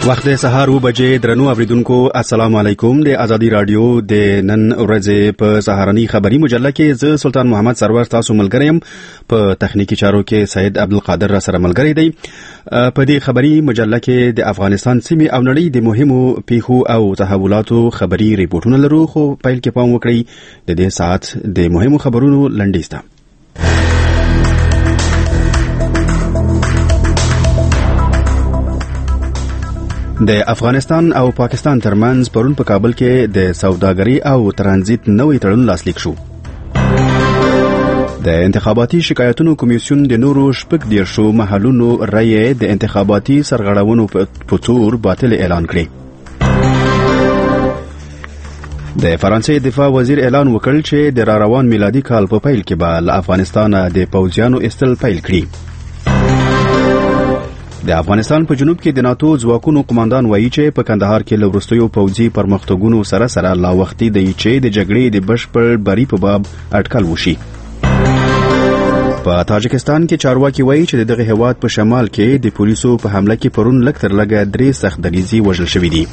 وخت سهار 9 بجې درنو اوریدونکو السلام علیکم د ازادي رادیو د نن ورځې په سهارنی خبری مجله کې زه سلطان محمد سرور تاسو ملګری يم په تخنیکی چارو کې سید عبدالقادر را سره ملګری دی په دې خبری مجله کې د افغانستان سیمې او نړۍ د مهمو پیښو او تحولاتو خبری ریپورتونه لرو خو پیل کې پام وکړئ د دې ساعت د مهمو خبرونو لنډیسته د افغانستان او پاکستان ترمنځ پرون په کابل کې د سوداګري او ترانزیت نوې تړون لاسلیک شو. د انتخاباتي شکایتونو کمیسیون د نورو شپږ دیرشو محلونو رایې د انتخاباتي سرغړونو په تور باطل اعلان کړې. د فرانسې دفاع وزیر اعلان وکړ چې د راروان میلادي کال په پیل کې به له افغانستان د پوځیانو ایستل پیل کړي. د افغانستان په جنوب کې د ناتو ځواکونو قوماندان وایي چې په کندهار کې له وروستیو پوځي پرمختګونو سره لا وختي دی چې د جګړې د بشپړ بری په باب اټکل وشي. په تاجکستان کې چارواکي وایي چې دغه هیواد په شمال کې د پولیسو په حمله کې پرون لږ تر لږه 3 سخت دریزي وژل شوي دي.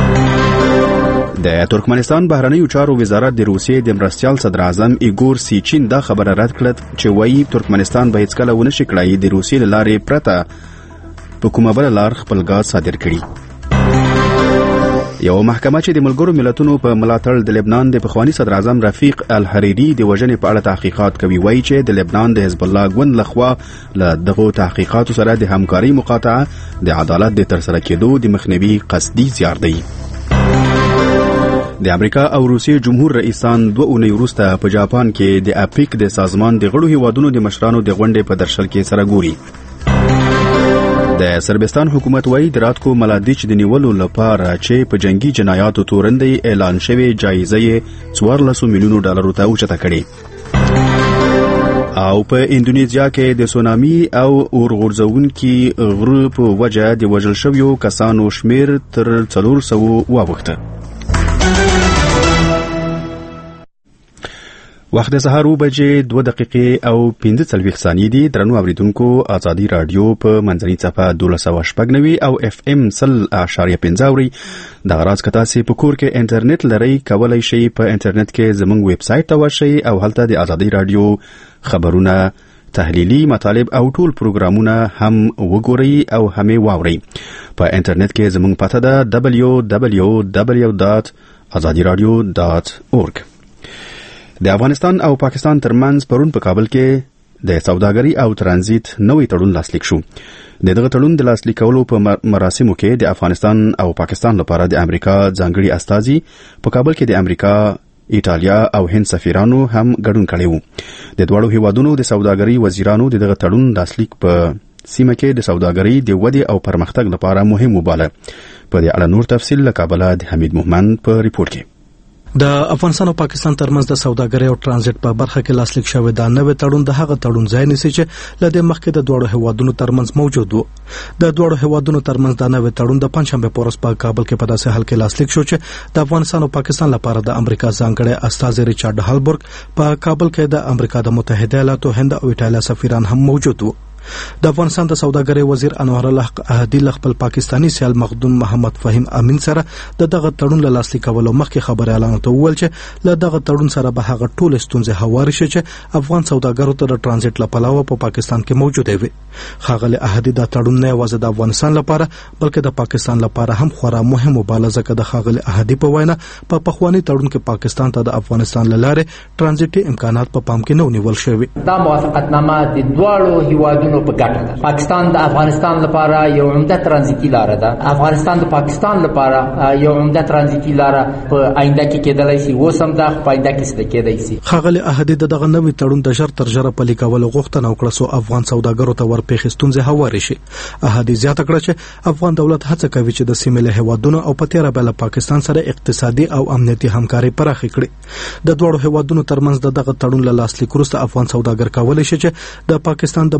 د ترکمنستان بهرنیو چارو وزارت د روسیې د مرستیال صدر اعظم ایګور سیچین دا خبره رد کړه چې وایي ترکمنستان به هیڅکله ونه شي کړای د روسیې له لارې پرته په کومه بل لار خپل غاز صادر کړي. یو محکمه چې د ملګرو ملتونو په ملاتړ د لبنان د پخوانی صدر اعظم رفیق الحریری د وژنې په اړه تحقیقات کوي وایي چې د لبنان د حزب الله ګوند لخوا له دغه تحقیقاتو سره د همکاري مقاطعه د عدالت د ترسره کېدو د مخنیوي قصدي زیار دی. د امریکا او روسیې جمهور رئیسان 2 اونۍ وروسته په جاپان کې د اپیک د سازمان د غړو هیوادونو د مشرانو د غونډې په درشل کې سره ګوري. د سربستان حکومت وایي د راتکو ملادیچ د نیولو لپاره چې په جنگي جنایاتو تورندې اعلان شوی جایزه یې 14 میلیونو ډالرو ته اوچته کړې. او په اندونیزیا کې د سونامي او اورغورځونکي غرو په وجه د وژل شویو کسانو شمیر تر 400 واوښته. وخت سهار 9 بجې 2 دقیقې او 15 ثانیې دي. درنو اوریدونکو ازادي رادیو په منځنۍ صفحه 1290 او اف ام 0.5 اوري. د غراز کتا سي په کور کې انټرنیټ لري کولای شي په انټرنیټ کې زموږ ویب سټ ته ورشي او هلته د ازادي رادیو خبرونه تحلیلی مطالب او ټول پروګرامونه هم وګورئ او هم واورئ. په انټرنیټ کې زموږ پته ده www.azadiradio.org. د افغانستان او پاکستان ترمنځ پرون په کابل کې د سوداګري او ترانزیت نوې تړون لاسلیک شو. دغه تړون د لاسلیکولو په مراسمو کې د افغانستان او پاکستان لپاره د امریکا ځانګړي استازي په کابل کې د امریکا، ایټالیا او هند سفیرانو هم ګډون کړی وو. د دوړو هیوادونو د سوداګري وزیرانو دغه تړون لاسلیک په سیمه کې د سوداګري د ودې او پرمختګ لپاره مهم وباله. په دې اړه نور تفصیل له کابل د حمید مومن په ریپورت کې. د افغانستان او پاکستان ترمنځ د سوداګرۍ او ترانزیت په برخه کې لاسلیک شوی دا نوې تړون د هغه تړون ځای نیسي چې لدې مخکې د دوړو هیوادونو ترمنځ موجود وو. د دوړو هیوادونو ترمنځ د نوې تړون د پنځشنبه په ورځ په کابل کې په داسې حال کې لاسلیک شو چې د افغانستان او پاکستان لپاره د امریکا ځانګړي استازي ریچارډ هالبرګ په کابل کې د امریکا د متحده ایالاتو، هند او ایټالیا سفیران هم موجود وو. د افغانستان د سوداګرۍ وزیر انور الله احدی خپل پاکستانی سیال مخدوم محمد فهیم امین سره دغه تړون له لاسلیکولو مخکې خبر اعلان وکړ چې له دغه تړون سره به هغه ټول ستونزې هواري شي چې افغان سوداګرو ته د ترانزیت لپاره په پاکستان کې موجوده وي. خاغلی احدی دا تړون نه یوازې د افغانستان لپاره بلکې د پاکستان لپاره هم خورا مهم وباله ځکه د خاغلی احدی په وینا په پخوانی تړون کې پاکستان ته د افغانستان لاره ترانزیتي امکانات په پام کې نه ونیول شوی. دا موافقتنامه د دوه هیوادونو په ګټه ده. پاکستان د افغانستان لپاره یو عمده ترانزیتي لار ده. افغانستان د پاکستان لپاره یو عمده ترانزیتي لار په آینده کې کېدلای شي، وسم دا په آینده کې ست کېدای شي. خاغلی احدی دغه نوې تړون د ژر تر ژره پلي کول غوښتنه وکړه سو افغان سوداګرو ته ورپېښ ستونزې هواري شي. احدی زیاته کړه چې افغان دولت هڅه کوي چې د سیمې له هیوادونو او په تیره بل پاکستان سره اقتصادي او امنیتي همکاري پراخه کړي. د دوه هیوادونو ترمنځ دغه تړون له لاسلیک وروسته افغان سوداګر کولای شي چې د پاکستان د بندرونو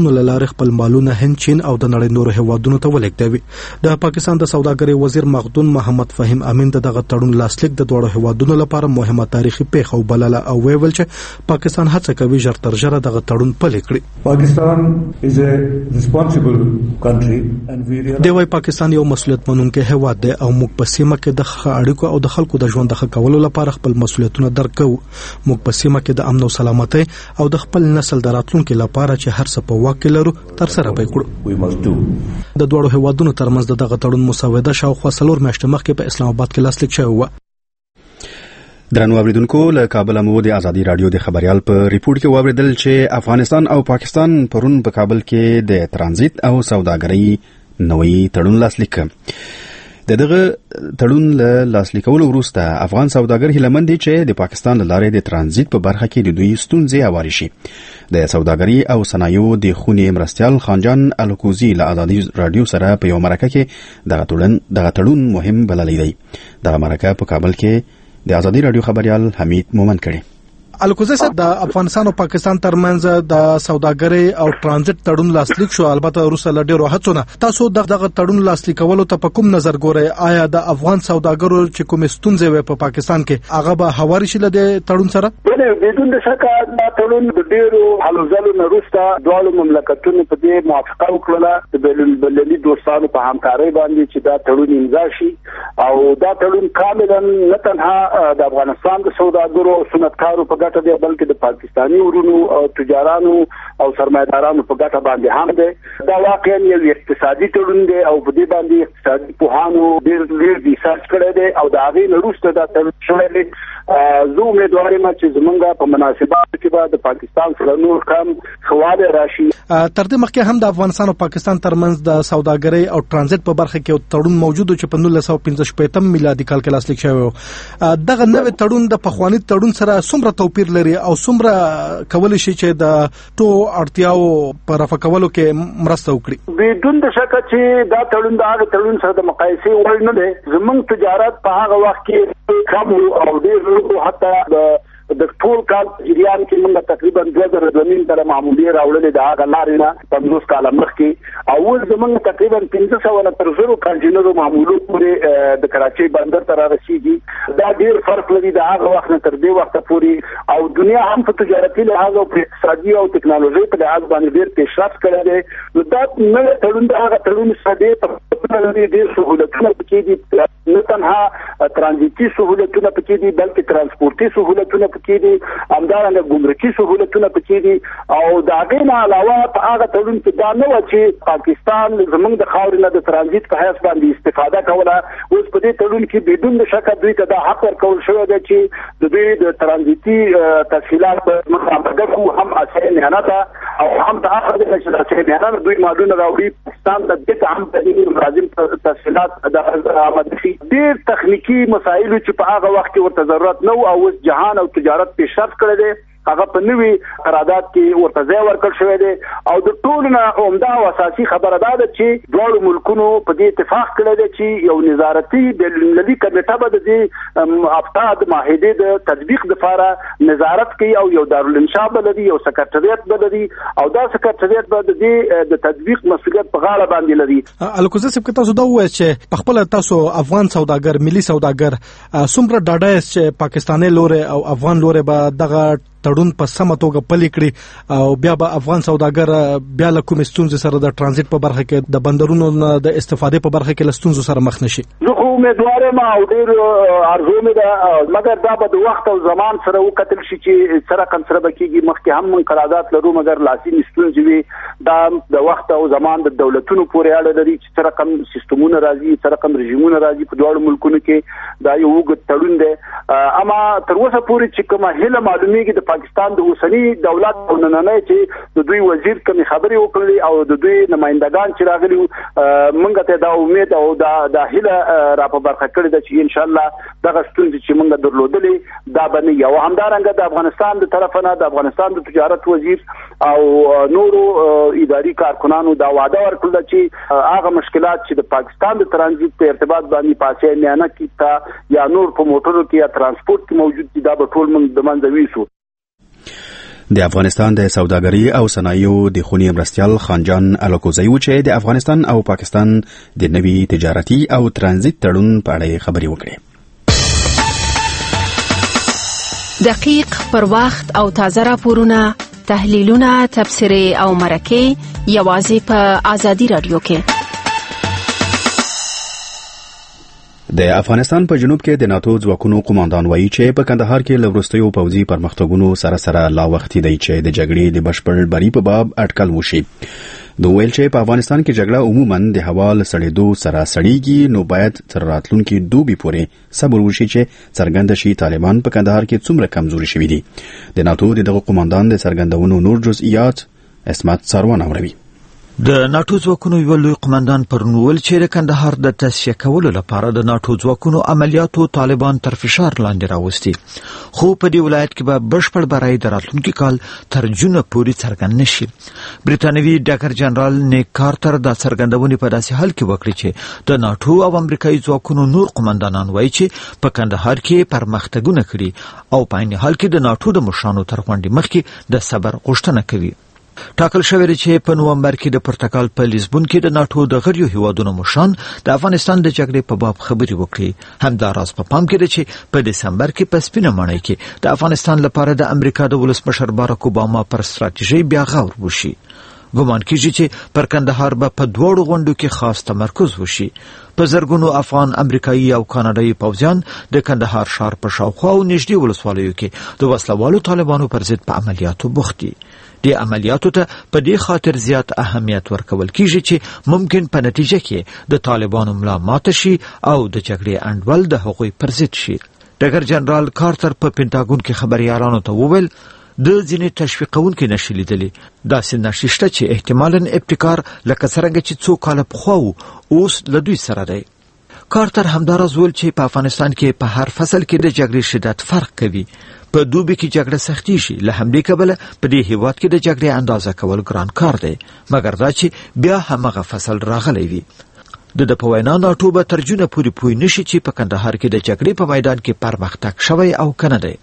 موټرونو لاره خپل مالونه هند چین او د نړۍ نورو هیوادونو ته ولېږدوي د پاکستان د سوداګرۍ وزیر مخدون محمد فهیم امین دغه تړون لاسلیک د دوه هیوادونو لپاره مهمه تاریخي پیښه وبلله او ویل چې پاکستان هڅه کوي ژر تر ژره دغه تړون پلي کړي. پاکستان is a responsible country and we د وای پاکستان یو مسؤلیت منونکی هیواد دی او موږ په سیمه کې د اړیکو او د خلکو د ژوند د ښه کولو لپاره خپل مسؤلیتونه درکو. موږ په سیمه کې د امن او سلامتۍ او د خپل نسل د راتلونکو لپاره چې هر څه په واک کې لرو تر سره وکړو. د دوه هیوادونو ترمنځ دغه تړون مسوده شاوخوا 4 میاشتې مخکې په اسلام آباد کې لاسلیک شوی و. درنو اوریدونکو له کابل مو د ازادي رادیو د خبريال په ریپورت کې واوریدل چې افغانستان او پاکستان پرون په کابل کې د ترانزیت او سوداګرۍ نوې تړون لاسلیک دغه تړون له لاسلیکولو وروسته افغان سوداګر هیلمند دي چې د پاکستان لارې د ترانزیت په برخه کې د دوی ستونزې هواري شي. د سوداګرۍ او صنایعو د خونې مرستيال خانجان الکوزي له ازادي رادیو سره په یو مرکه کې دغه تړون مهم بللی دی. دغه مرکه په کابل کې د ازادي رادیو خبريال حمید مومن کړي. الکوزي صاحب د افغانستان او پاکستان ترمنځ د سوداګرۍ او ترانزیت تړون لاسلیک شو. البته روسه لډیرو هڅونه تاسو دغه تړون لاسلیکولو ته په کوم نظر ګورئ؟ آیا د افغان سوداګرو چې کوم ستونزې وي په پاکستان کې هغه به هواري شي له تړون سره؟ بدون شک دا تړون د ډیرو حلوزلو نه روسه دوه مملکتونو په دې موافقه وکړه د بللي دوستانو په همکارۍ باندې چې دا تړون امضا شي او دا تړون کاملا نه تنها د افغانستان د سوداګرو او صنعتکارو په ګټه دی بلکې د پاکستاني ورونو او تجارانو او سرمایدارانو په ګټه باندې هم دی. دا واقعا یو اقتصادي تړون دی او په دې باندې اقتصادي پوهانو ډېر ریسرچ کړی دی او د هغې نه وروسته دا تړون شوی دی. زه امیدوار یم چې زمونږ په مناسباتو کې به د پاکستان سره نور کم ښهوالی راشي. تر دې مخکې هم د افغانستان او پاکستان ترمنځ د سوداګرۍ او ترانزیت په برخه کې تړون موجود و چې په 1965 میلادي کال کې لاسلیک شوی و. دغه نوې تړون د پخواني تړون سره څومره توپیر لري او څومره کولی شي چې د اړتیاو په رفع کولو کې مرسته وکړي؟ بدون شک چې دا تړون د هغه تړون سره د مقایسې وړ نه دی. زموږ تجارت په هغه وخت کې کم او ډېر حتی د ټول کال جریان کې موږ تقریبا 2002 تر معمولی راوړل د هغه لارې نه 50 کال مخکې او اوس زموږ تقریبا 500 تر 0 کنټینرو معمولو پورې د کراچۍ بندر ته رسیدي. دا ډیر فرق لري د هغه وخت نه تر دې وخت پورې او دنیا هم په تجارتي لحاظ او په اقتصادي او ټکنالوژي په لحاظ باندې ډیر پیشرفت کړی دی. نو دا نه تړون د هغه تړون سره ډیر سہولتونه پکې دي. نه تنها ترانزیتي سہولتونه پکې دي بلکې ترانسپورتي سہولتونه پکې دي، همدارنګه ګمرکي سہولتونه پکې دي او د هغې نه علاوه په هغه تړون کې دا نه وه چې پاکستان زموږ د خاورې نه د ترانزیت په حیث باندې استفاده کوله. اوس په دې تړون کې بدون د شکه دوی ته دا حق ورکول شوی دی چې د دوی د ترانزیتي تسهیلات په مخامخ کړو، هم اسعار میانه او هم د هغه د اسعار میانه دوی مالونه راوړي پاکستان ته د هم د لازم تسهیلات د آماده شي. ډېر تخنیکی مسایلو چې په هغه وخت کې ورته ضرورت نه و او اوس جهان او تجارت پیشرفت کړی دی هغه په نوي قرارداد کې ورته ځای ورکړل شوی دی او د ټولو نه عمده او اساسي خبره دا ده چې دواړو ملکونو په دې اتفاق کړی دی چې یو نظارتي بین‌المللي کمیټه به د دې افتا د معاهدې د تطبیق دپاره نظارت کوي او یو دارالانشا به لري، یو سکرټریت به لري او دا سکرټریت به د دې د تطبیق مسؤلیت په غاړه باندې لري. الکوزي صاحب تاسو دا ووایئ چې په خپله تاسو افغان سوداګر ملي سوداګر څومره ډاډه یاست چې پاکستاني لوري او افغان لوري به دغه تړون په سمه توګه پلي کړي او بیا به افغان سوداګر بیا له کومې ستونزې سره د ترانزیت په برخه کې د بندرونو د استفادې په برخه کې له ستونزو سره مخ نشي؟ زه خو امیدوار یم او ډېر ارزو مې ده، مګر دا به د وخت او زمان سره وکتل شي چې څه رقم سره به کېږي. مخکې هم موږ قرارداد لرو مګر لاسي ستونزې وي. دا د وخت او زمان د دولتونو پورې اړه لري چې څه رقم سیستمونه راځي، څه رقم رژیمونه راځي په دواړو ملکونو کې. دا یو اوږد تړون دی اما تر اوسه پورې چې کومه هیله معلومیږي د پاکستان د اوسني دولت او نننۍ چې د دوی وزیر کومې خبرې وکړلې او د دوی نمایندګان چې راغلي موږ ته دا امید او دا هیله را په برخه کړې ده چې انشاءالله دغه ستونزې چې موږ درلودلې دا به نه وي. او همدارنګه د افغانستان د طرفه نه د افغانستان د تجارت وزیر او نورو اداري کارکنانو دا وعده ورکړله چې هغه مشکلات چې د پاکستان د ترانزیت په ارتباط باندې په اسیا میانه کې یا نور په موټرو کې یا ترانسپورت کې موجود دي دا به ټول موږ د منځه ویسو. د افغانستان د سوداګري او صنایعو د خونی مرستیال خانجان الکوزی و چې د افغانستان او پاکستان د نوي تجارتي او ترانزیت تړون په اړه خبري وکړي. دقیق پر وخت او تازه راپورونه، تحلیلونه، تبصرې او مرکې یوازې په آزادي رادیو کې. د افغانستان په جنوب کې د ناتو ځواکونو قوماندان وایي چې په کندهار کې له وروستیو پوځي پرمختګونو سره لا وختي دی چې د جګړې د بشپړ بری په باب اټکل وشي. دوی ویل چې په افغانستان کې جګړه عموماً د هوا له سړېدو سره سړېږي، نو باید تر راتلونکي دوبي پورې صبر وشي چې څرګنده شي طالبان په کندهار کې څومره کمزوري شوي دي. د ناتو دغه قوماندان د څرګندونو نور جزئیات اسمت ساروان اوروي. د ناتو ځواکونو یو لوی قوماندان پرون ویل چې د کندهار د تصفیه کولو لپاره د ناتو ځواکونو عملیاتو طالبان تر فشار لاندې راوستي، خو په دې ولایت کې به بشپړ بری د راتلونکي کال تر جون پورې څرګند نشي. بریتانوي ډاکټر جنرال نیک کارتر د څرګندونې په داسې حال کې وکړي چې د ناتو او امریکایي ځواکونو نور قوماندانان وایي چې په کندهار کې پرمختګونه کړي او په عین حال کې د ناتو د مشرانو تر غونډې مخکې د صبر غوښتنه کوي. ټاکل شوی دی چې په نومبر کې د پرتګال په لیزبون کې د ناتو د غړیو هیوادونو مشران د افغانستان د جګړې په باب خبري وکړي. همداراز په پام کې دی چې په دسمبر کې په سپینه ماڼۍ کې د افغانستان لپاره د امریکا د ولسمشر باراک اوباما پر ستراتیژي بیا غور وشي. ګومان کیږي چې پر کندهار به په دوړو غونډو کې خاص تمرکز وشي. په زرګونو افغان، امریکایي او کاناډایي پوځیان د کندهار ښار په شاوخوا او نږدې ولسوالیو کې د وسلوالو طالبانو پر ضد په عملیاتو بوخت دي. د عملیاتو ته په دې خاطر زیات اهمیت ورکول کیږي چې ممکن په نتیجه کې د طالبانو ملا مات شي او د جګړې انډول د هغوی پر ضد شي. ډاکټر جنرال کارتر په پینټاګون کې خبريالانو ته وویل د ځینې تشویقونکي نشي لیدلي، داسې نشي شته چې احتمالاً ابتکار لکه څرنګه چې څو کاله پخوا اوس له دوی سره دی. کارتر همداراز ویل چې په افغانستان کې په هر فصل کې د جګړې شدت فرق کوي. په دوبي کې جګړه سختي شي، له همدې کبله په دې هیواد کې د جګړې اندازه کول ګران کار دی، مګر دا چې بیا همغه فصل راغلی وي. د په وینا ناتو به تر جونه پورې پوه نشي چې په کندهار کې د جګړې په میدان کې پرمختګ شوی او کنه دی.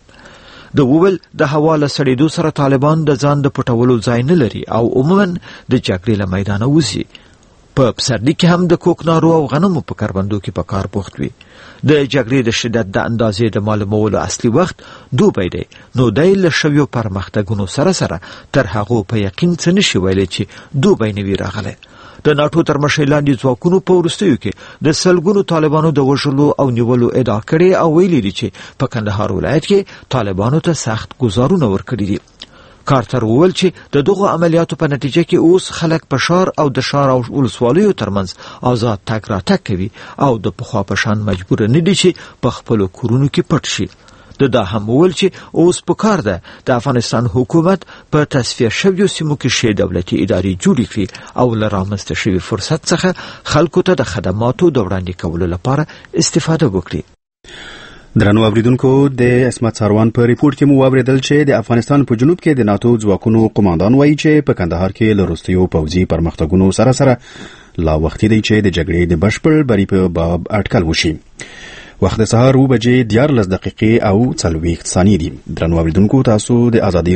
د وویل د هوا له سړېدو سره طالبان د ځان د پټولو ځای نه لري او عموما د جګړې له میدانه وځي. په پسرلي کې هم د کوکنارو او غنمو په کروندو کې په کار بوخت وي. د جګړې د شدت د اندازې د معلومولو اصلي وخت دوبی دی، نو دی له شویو پرمختګونو سره سره تر هغو په یقین څه نشي ویلی چې دوبی نه وي راغلی. د ناتو تر مشرۍ لاندې ځواکونو په وروستیو کې د سلګونو طالبانو د وژلو او نیولو ادعا کړې او ویلي دي چې په کندهار ولایت کې طالبانو ته سخت ګزارونه ورکړي دي. کارتر وویل چې د دغو عملیاتو په نتیجه کې اوس خلک په ښار او د ښار او ولسوالیو ترمنځ آزاد تګ راتګ کوي او د پخوا په شان مجبور نه دي چې په خپلو کورونو کې پټ شي. دا هم وویل چې اوس پکار ده د افغانستان حکومت په تصفیه شویو سیمو کې شی دولتي ادارې جوړې کړي او له رامنځته شوي فرصت څخه خلکو ته د خدماتو د وړاندې کولو لپاره استفاده وکړي. درنو اوریدونکو، د اسمت ساروان په ریپورت کې مو واوریدل چې د افغانستان په جنوب کې د ناتو ځواکونو قوماندان وایي چې په کندهار کې له وروستیو پوځي پرمختګونو سره سره لا وختي دی چې د جګړې د بشپړ بری په باب اټکل وشي. وخت سهار 9:14 او 40 ثانیې دي. درنو اوریدونکو، تاسو د آزادي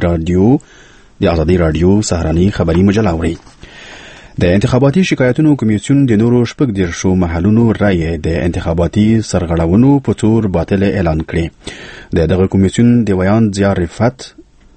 رادیو سهارنی خبری مجله اورئ. د انتخاباتي شکایتونو کمیسیون د نورو شپږ دیرشو محلونو رایې د انتخاباتي سرغړونو په تور باطل اعلان کړې. دغه کمیسیون د ویان ضیاء رفعت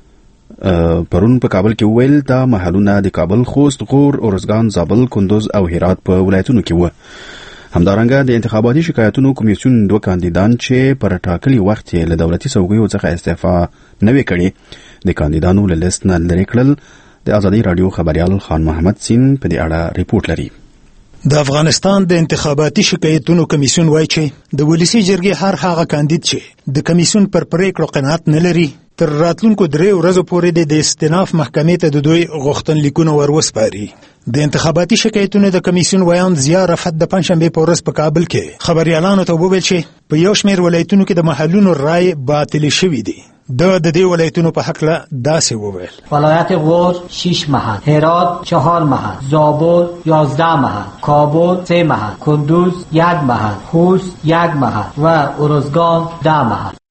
پرون په کابل کې ویل دا محلونه د کابل، خوست، غور، اورزګان، زابل، کندوز او هرات په ولایتونو کې وو. همدارنګه د انتخاباتي شکایتونو کمیسیون دوه کاندیدان چې پر ټاکلي وخت له دولتي څوکیو څخه استعفا نه وکړي د کاندیدانو له لیست نه لرې کړل. د آزادي رادیو خبريال خان محمد سین په دې اړه ریپورت لري. د افغانستان د انتخاباتي شکایتونو کمیسیون وایي چې د ولسی جرګې هر هغه کاندید چې د کمیسیون پر پریکړو قناعت نه لري تر راتلونکو 3 ورځې پورې د استئناف محکمې ته د دوی غوښتنلیکونه وروسپاري. د انتخاباتي شکایتونو د کمیسیون ویان ضیاء رفعت د پنځشنبه په ورځ په کابل کې خبريالانو ته وویل چې په یو شمېر ولایتونو کې د محلونو رای باطل شوي دي. د دې ولایتونو په حق له داسې وویل: ولایت غور 6 محل، هرات 4 محل، زابل 11 محل، کابل 3 محل، کندوز 1 محل، خوست 1 محل و ارزگان 10 محل.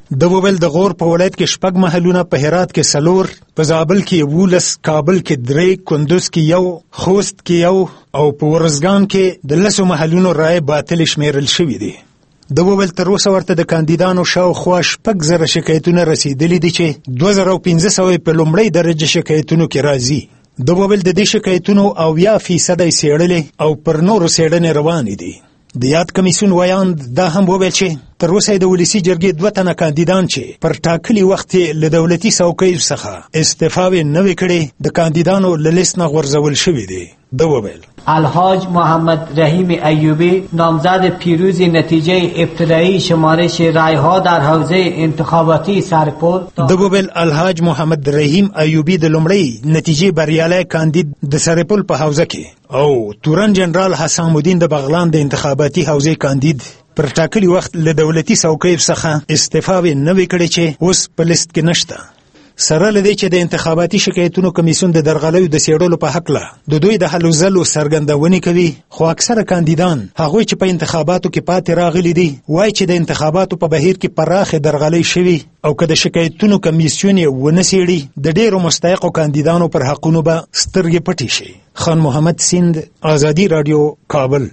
د وویل د غور په ولایت کې 6 محلونه، په هرات کې 4، په زابل کې 12، کابل کې 3، کندوز کې 1، خوست کې 1 او په ورزګان کې د 10 محلونو رای باطل شمیرل شوې دي. د وویل تر اوسه ورته د کاندیدانو شاوخوا 6,000 شکایتونه رسیدلي دي چې 2500 په لومړۍ درجه شکایتونو کې راځي. د وویل د دې شکایتونو 80% څېړلې او پر نورو څېړنې روانې دي. د یاد کمیسیون ویاند دا هم وویل چې تر اوسه د ولسی جرګې 2 تنه کاندیدان چې پر ټاکلي وخت له دولتي څوکیو څخه استعفا نه وکړي د کاندیدانو له لیست نه غورځول شوي دي. د وویل الحاج محمد رحیم ایوبی نامزد پیروز نتیجه ابتدایی شمارش رایها در حوزه انتخاباتی سرپل. د وویل الحاج محمد رحیم ایوبی د لومړی نتیجې بریالی کاندید د سرپل په حوزه کې او تورن جنرال حسام الدین د بغلان د انتخاباتي حوزې کاندید پر ټاکلي وخت له دولتي څوکیو څخه استعفا نه وکړي چې اوس په لیست کې نشته. سره له دې چې د انتخاباتي شکایتونو کمیسیون د درغلیو د څېړلو په هکله د دوی د هلو ځلو څرګندونې کوي، خو اکثره کاندیدان هغوی چې په انتخاباتو کې پاتې راغلي دي وایي چې د انتخاباتو په بهیر کې پراخې درغلۍ شوي او که د شکایتونو کمیسیون یې ونه څېړي د ډېرو مستحقو کاندیدانو پر حقونو به سترګې پټې شي. خان محمد سیند، آزادي راډیو، کابل.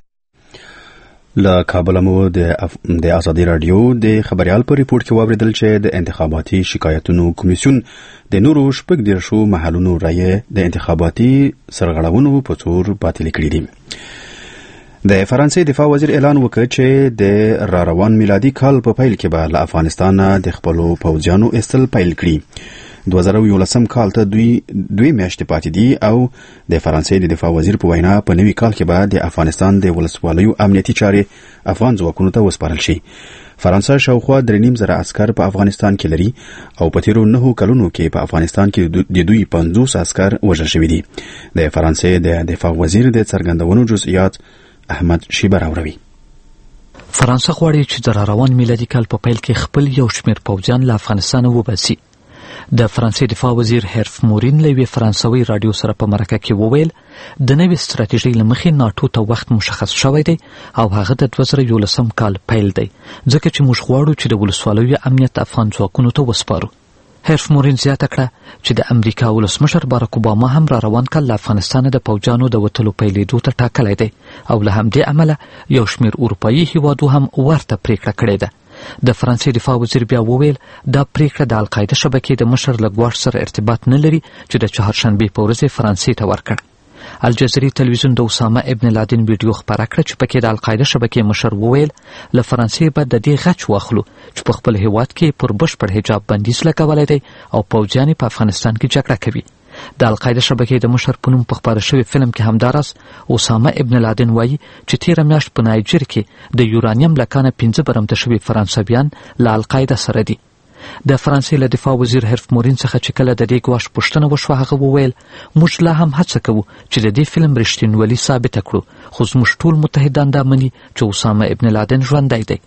له کابل مو د آزادي راډیو د خبريال په ریپورت کې واوریدل چې د انتخاباتي شکایتونو کمیسیون د نورو 14 محلونو رایې د انتخاباتي سرغړونو په تور باطل کړې دي. د فرانسې دفاع وزیر اعلان وکړ چې د روان میلادي کال په پیل کې به له افغانستان د خپلو پوځیانو ایستل پیل کړي. 2011 کال ته دوی میاشتې پاتې دي او د فرانسې د دفاع وزیر په وینا په نوي کال کې به د افغانستان د ولسوالیو امنیتي چارې افغان ځواکونو ته وسپارل شي. فرانسه شاوخوا 3.5 عسكر په افغانستان کې لري او په تیرو 9 کلونو کې په افغانستان کې د دوی 50 عسكر وژل شوي دي. د فرانسې د دفاع وزیر د څرګندونو جزئیات احمد شیبر اوروي. فرانسه غواړي چې د روان میلادي کال په پیل کې خپل یو شمېر پوځیان له افغانستان وباسي. د فرانسې دفاع وزیر هرف مورین له یوې فرانسوي راډیو سره په مرکه کې وویل د نوې ستراتیژۍ له مخې ناټو ته وخت مشخص شوی دی او هغه د 2011 کال پیل دی ځکه چې موږ غواړو چې د ولسوالیو امنیت افغان ځواکونو ته وسپارو. هرف مورین زیاته کړه چې د امریکا ولسمشر باراک اوباما هم را روان کال له افغانستان د پوځیانو د وتلو پیلېدو ته ټاکلی دی او له همدې امله یو شمېر اروپایي هیوادو هم ورته پریکړه کړې ده. د فرانسې دفاع وزیر بیا وویل دا پریکړه د القاعده شبکې د مشر له ګواښ سره ارتباط نه لري چې د چهارشنبې په ورځ فرانسې ته ورکړ. الجزیرې تلویزیون د اسامه ابن لادن ویډیو خپره کړه چې پکې د القاعده شبکې مشر وویل له فرانسې به د دې غچ واخلو چې په خپل هیواد کې پر بشپړ حجاب بندیز لګولی دی او پوځیان په افغانستان کې جګړه کوي. د القاعده شبکې د مشر په نوم په خپاره شوي فلم کې همداراز اسامه ابن لادن وایي چې تیره میاشت په نایجر کې د یورانیم له کانه 15 برمته شوي فرانسویان له القاعده سره دي. د فرانسې له دفاع وزیر هرف مورین څخه چې کله د دې ګواښ پوښتنه وشوه هغه وویل موږ لا هم هڅه کوو چې د دې فلم رښتینولي ثابته کړو خو زموږ ټول متحدان دا مني چې اسامه ابن لادن ژوندی دی.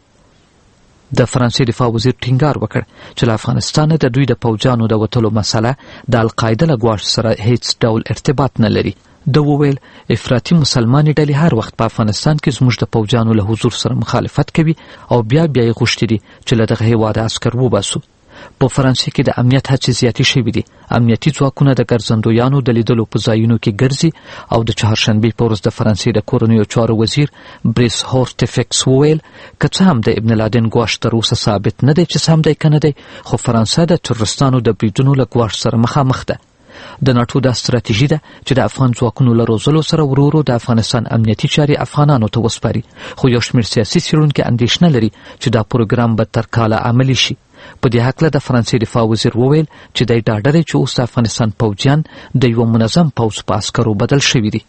د فرانسې دفاع وزیر ټینګار وکړ چې له افغانستانه د دوی د پوځیانو د وتلو مسله د القاعده له ګواښ سره هیڅ ډول ارتباط نه لري. د وویل افراطي مسلمانې ډلې هر وخت په افغانستان کې زموږ د پوځیانو له حضور سره مخالفت کوي او بیا یې غوښتي دي چې له دغه هیواده عسکر وباسو. په فرانسې کې د امنیت هڅې زیاتې شوي دي. امنیتي ځواکونه د ګرځندویانو د لیدلو په ځایونو کې ګرځي او د چهارشنبې په ورځ د فرانسې د کورنیو چارو وزیر بریس هورټفیکس وویل که څه هم د ابن لادن ګواښ تر اوسه ثابت نه دی چې سم دی که نه دی خو فرانسه د تروریستانو د بریدونو له ګواښ سره مخامخ ده. د ناټو دا ستراتیژي ده چې د افغان ځواکونو له روزلو سره ورو ورو د افغانستان امنیتي چارې افغانانو ته وسپاري خو یو شمېر سیاسي څېړونکي اندېښنه لري چې دا پروګرام به تر کاله عملي شي. په دې هکله د فرانسې دفاع وزیر وویل چې دی ډاډه دی چې اوس د افغانستان پوځیان د یو منظم پوځ په عسکرو بدل شوي دي.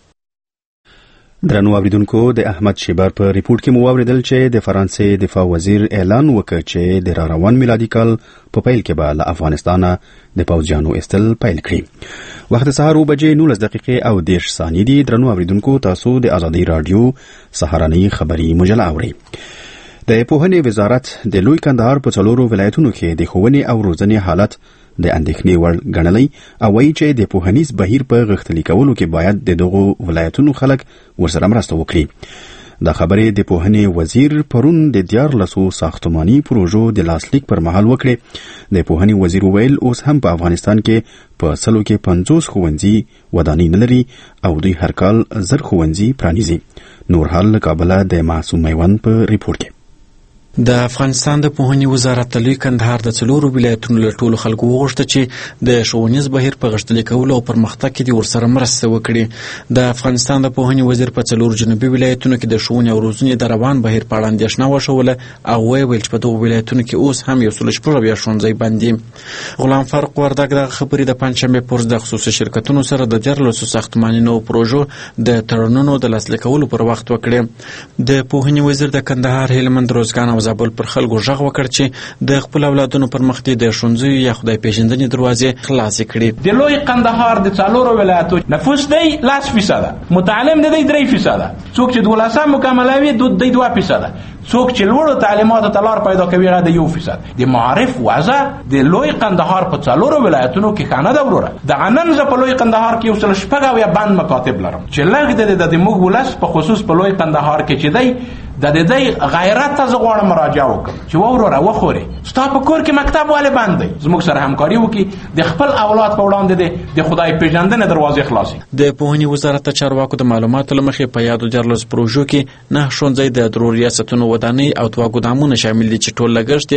درنو اوریدونکو د احمد شیبر په ریپورت کې مو واوریدل چې د فرانسې دفاع وزیر اعلان وکړ چې د روان میلادي کال په پیل کې به له افغانستانه د پوځیانو ایستل پیل کړي. وخت سهار 9:19 او 10 ثانیې دي. درنو اوریدونکو تاسو د آزادي رادیو سهارنۍ خبري مجله اورئ. د پوهنې وزارت د لوی کندهار په څلورو ولایتونو کې د ښوونې او روزنې حالت د اندېښنې وړ ګڼلی او وایي چې د پوهنیز بهیر په غښتلي کولو کې باید د دغو ولایتونو خلک ورسره مرسته وکړي. د خبرې د پوهنې وزیر پرون د 14 ساختماني پروژو د لاسلیک پر مهال وکړي. د پوهنې وزیر ویل اوس هم په افغانستان کې په سلو کې 50 ښوونځي ودانۍ نه لري او دوی هر کال 1000 ښوونځي پرانیزي. نور حال کابل د معصوم میوند په ریپورت کې. د افغانستان د پوهنې وزارت د لوی کندهار د 4 ولایتونو له ټولو خلکو وغوښته چې د ښوونیز بهیر په غښتلي کولو او پرمختګ کې د ورسره مرسته وکړي. د افغانستان د پوهنې وزیر په 4 جنوبي ولایتونو کې د ښوونې او روزنې د روان بهیر په اړه اندېښنه وښوله او ویل چې په دغو ولایتونو کې اوس هم 160 ښوونځي بند دي. غلام فرق وردګ د خبرې د پنځشنبې پورز د خصوصي شرکتونو سره د 14 ساختماني نوو پروژو د تړونونو د لاسلیک کولو پر وخت وکړي. د پوهنې وزیر د کندهار، هلمند، روزګان او زابل پر خلکو غږ وکړ چې د خپل اولادونو پر مخ د ښوونځیو یا خدای پیژندنې دروازې خلاصې کړي. د لوی کندهار د 4 ولایتو نفوس دی 10%، متعلم دی 3%، څوک چې 12 مکملوي دی 2%، څوک چې لوړو تعلیماتو ته لار پیدا کوي هغه د 1%. د معارف وضع د لوی کندهار په 4 ولایتونو کې خانه ده وروره. د نن زه په لوی کندهار کې وسل شپږ یا بند مکاتب لرم چې لږ د موږ ولس په خصوص په لوی کندهار کې چې دی د دې غیرت ته زغوړه مراجعه وکړه چې وروره وخوري ستا په کور کې مکتب والے باندې زموږ سره همکاري وکړي د خپل اولاد په وړاندې د خدای پیژندنې دروازې خلاصي. د پوهنې وزارت د چارواکو د معلوماتو لمخې په یادو 14 پروژو کې 9 ښوونځي د درو ریاستونو ودانۍ او 2 ګودامونه شامل دي چې ټول لګښت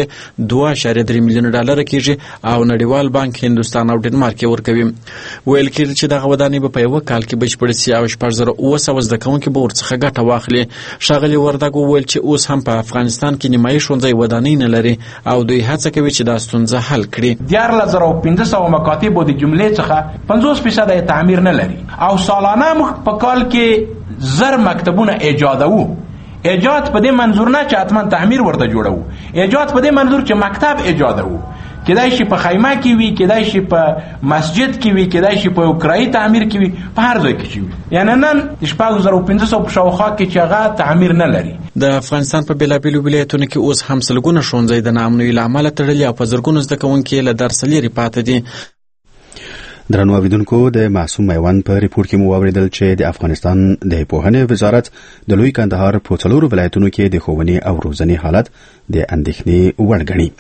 یې 2.3 میلیون ډالر کېږي او نړیوال بانک هندستان او ډنمارک ورکوي. ویل کېږي چې دغه ودانۍ به په یو کال کې بشپړ شي او 4900 زده کوونکي به ورڅخه ګټه واخلي. ښاغلي وردګ وویل چې اوس هم په افغانستان کې نیمایي ښوونځي ودانۍ نه لري او دوی هڅه کوي چې دا ستونزه حل کړي. 14500 مکاتب د جملې څخه 50% تعمیر نه لري او سالانه موږ په کال کې 1000 مکتبونه ایجادوو. ایجاد په دې منظور نه چې حتما تعمیر ورته جوړو، ایجاد په دې منظور چې مکتب ایجادوو. کدای شي په خیمه کې وي، کدای شي په مسجد کې وي، کدای شي په کرایي تعمیر کې وي، په هر ځای کې وي. یعنی نن 1500 په شاوخوا کې چې هغه تعمیر نه لري. د افغانستان په بیلابیلو ولایتونو کې اوس هم سلګونه ښوونځي د ناامنۍ له امله تړلي او په زرګونو زده کوونکي له درس لرې پاتې دي. درنو اوریدونکو، د معصوم میوند په ریپورت کې مو واوریدل چې د افغانستان د پوهنې وزارت د لوی کندهار په 4 ولایتونو کې د ښوونې او روزنې حالت د اندېښنې وړ ګڼي.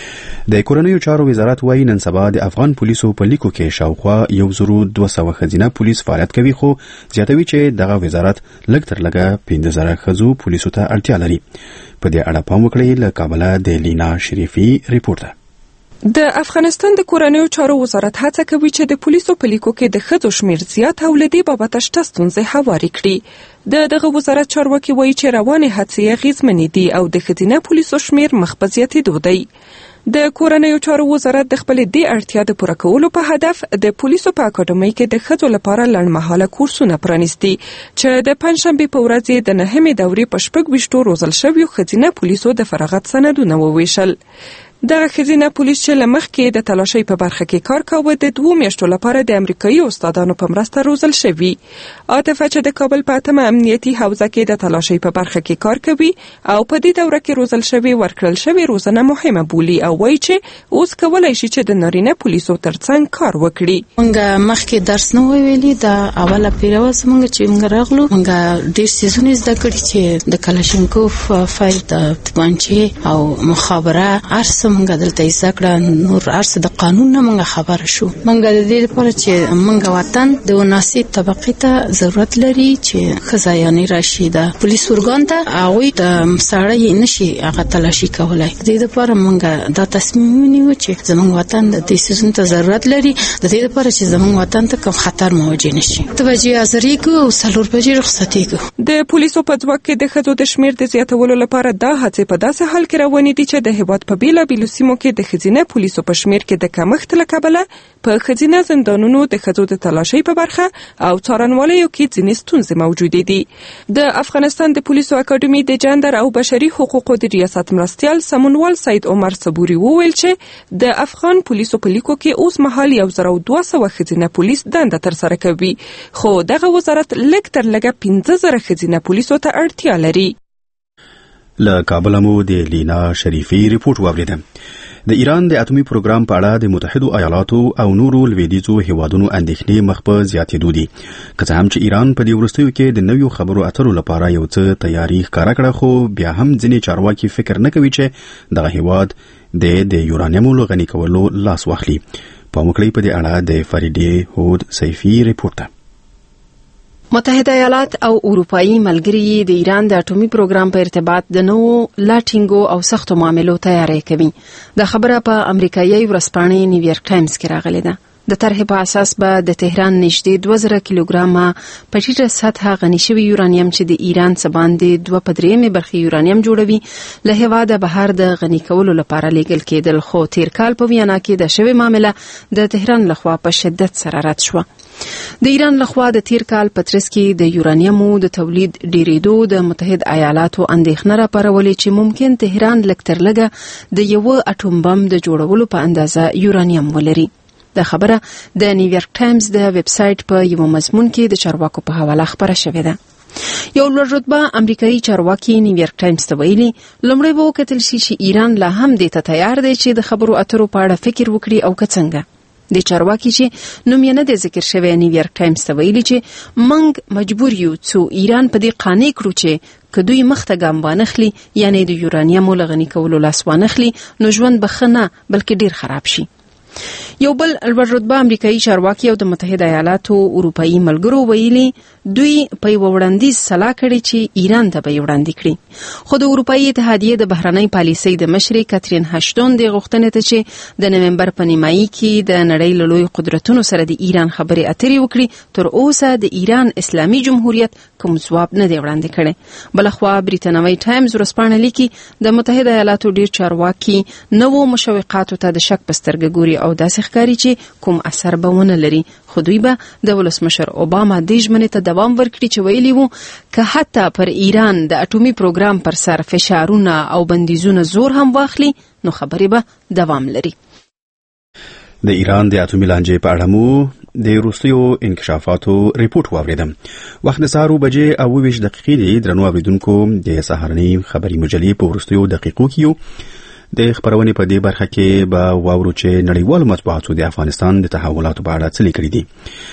د کورنیو چارو وزارت وايي نن سبا د افغان پولیسو په لیکو کې شاوخوا 1200 ښځینه پولیس فعالیت کوي، خو زیاتوي چې دغه وزارت لږ تر لږه 15000 ښځو پولیسو ته اړتیا لري. په دې اړه پام وکړئ. له کابل د لینا شریفي ریپورت. د افغانستان د کورنیو چارو وزارت هڅه کوي چې د پولیسو په لیکو کې د ښځو شمیر زیات او لدی بابت شته ستونزې هواري کړي. دغه وزارت چارواکي وایي چې روانې هڅې اغیزمنې دي او د ښځینه پولیسو شمیر مخ په زیاتېدو دی. د کورنیو چارو وزارت د خپل دې اړتیا د پوره کولو په هدف د پولیسو په اکاډمۍ کې د ښځو لپاره لنډمهاله کورسونه پرانیستي چې د پنځشنبې په ورځ د 9مې دورې په 26 روزل شویو ښځینه پولیسو د فراغت سندونه وویشل. دغه ښځینه پولیس چې له مخکې د تلاشۍ په برخه کې کار کاوه د 2 میاشتو لپاره د امریکایي استادانو په مرسته روزل شوي. عاطفه چې د کابل په 8مه امنیتي حوزه کې د تلاشۍ په برخه کې کار کوي او په دې دوره کې روزل شوي ورکړل شوی روزنه مهمه بولي او وایي چې اوس کولای شي چې د نارینه پولیسو ترڅنګ کار وکړي. موږ مخکې درس نه ویلي، دا اوله پیروه زموږ چې موږ راغلو موږ ډېر څیزونه زده کړي چې د کلاشینکوف فایل، د توپانچې او مخابره ارسم موږ دلته زده کړه. نور ارس د قانون نه موږ خبر شو. موږ د دې لپاره چې موږ وطن د مناسب طبقې ته ضرورت لري چې ښځه یعنې راشي د پولیس ورګان ته هغوی د سړی نشي هغه تلاشي کولی. د دې لپاره موږ دا تصمیم ونیو چې زموږ وطن د دې څیزونو ته ضرورت لري، د دې لپاره چې زموږ وطن ته کوم خطر مواجه نشي. 8 بجې ازریږو او 4 بجې رخصتېږو. د پولیسو په ځواک کې د ښځو د شمیر د زیاتولو لپاره دا هڅې په داسې حال کې روانې دي چې د هیواد په بیلابیلو سیمو کې د ښځینه پولیسو په شمیر کې د کمښت له کبله په ښځینه زندانونو د ښځو د تلاشۍ په برخه او څارنوالیو کې ځینې ستونزې موجودې دي. د افغانستان د پولیسو اکاډمي د جندر او بشري حقوقو د ریاست مرستیال سمونوال سید عمر صبوري وویل چې د افغان پولیسو په لیکو کې اوس مهال 1200 ښځینه پولیس دنده ترسره کوي، خو دغه وزارت لږ تر لږه 15000 ښځینه پولیسو ته اړتیا لري. له کابل مو د لینا شریفي ریپورت واوریده. د ایران د اټومي پروګرام په اړه د متحده ایالاتو او نورو لویدیځو هیوادونو اندېښنې مخ په زیاتېدو دي. که څه هم چې ایران په دې وروستیو کې د نویو خبرو اترو لپاره یو څه تیاری ښکاره کړه، خو بیا هم ځینې چارواکي فکر نه کوي چې دغه هیواد د یورانیمو له غني کولو لاس واخلي. په مکړی په دې اړه د فریدې هود سیفي ریپورت. متحده ایالات او اروپאי ملګري د ایران د اټومي پروګرام په ارتباط د نوو لاټینګو او سختو معاملو تیاری کوي. د خبره په امریکایي ورځپاڼې نیویارک ټایمز کې راغلې ده. د طرحې په اساس به د تهران نږدې 2000 کیلوګرامه په ټیټه سطحه غني شوی یورانیم چې د ایران څخه باندې 2.3 برخې یورانیم جوړوي له هواده بهر د غني کولو لپاره لیږل کېدل، خو تیر کال په ویانا کې د شوی معاملې د تهران لخوا په شدت سره رد شو. د ایران لخوا د تیر کال په ترڅ کې د یورانیمو د تولید ډیریدو د متحده ایالاتو اندېښنه راپارولې چې ممکن تهران لکترلګه د یو اټوم بم د جوړولو په اندازه یورانیم ولري. د خبره د نیویارک ټایمز د ویب سټ په یو مضمون کې د چارواکو په حواله خبره شوې ده. یو لوړ رتبه امریکایي چارواکي نیویارک ټایمز ته ویلي لومړی به وکتل شي چې ایران لا هم د تیار دی چې د خبرو اترو په اړه فکر وکړي او که څنګه. د چارواکي چې نوم یې نه دی ذکر شوی نیویارک ټایمز ته ویلي چې موږ مجبور یو چې ایران په دې قانع کړو چې که دوی مخته ګام وانخلي یعنی د یورانیمو له غني کولو لاس وانخلي نو ژوند به ښه نه بلکې ډیر خراب شي. یو بل لوړ رتبه امریکایي چارواکي او د متحده ایالاتو اروپאי ملګرو ویلي دوی په یو وړاندیز سلا کړی چې ایران ته به وړاندې کړي، خو د اروپאי اتحادیې د بهرنۍ پالیسۍ د مشرې کاترین هاشتون د غوښتنې ته چې د نومبر په نیمایي کې د نړۍ له لوی قدرتونو سره د ایران خبرې اترې وکړي، تر اوسه د ایران اسلامي جمهوریت کوم ځواب نه دی وړاندې کړی. بلخوا بریتانوي ټایمز ورځپاڼه لیکي د متحده ایالاتو ډیر چارواکي نوو مشوقاتو ته د شک په سترګه ګوري او داسې ښکاري چې کوم اثر به ونه لري، خو دوی به د ولسمشر اوباما د ژمنې ته دوام ورکړي چې ویلي وو که حتی پر ایران د اټومي پروګرام پر سر فشارونه او بندیزونه زور هم واخلي نو خبرې به دوام لري. د ایران د اټومي لانجې په اړه مو د روسیو انکشافاتو ریپورت واوریدم. وخت د سهار 9:20 دقیقې درنو اوریدونکو د سهارنۍ خبري مجلې په ورستیو دقیقو کې د خبرونې په دې برخه کې به واورو چې نړیوال مطبوعاتو د افغانستان د تحولاتو په اړه څه لیکلي دي.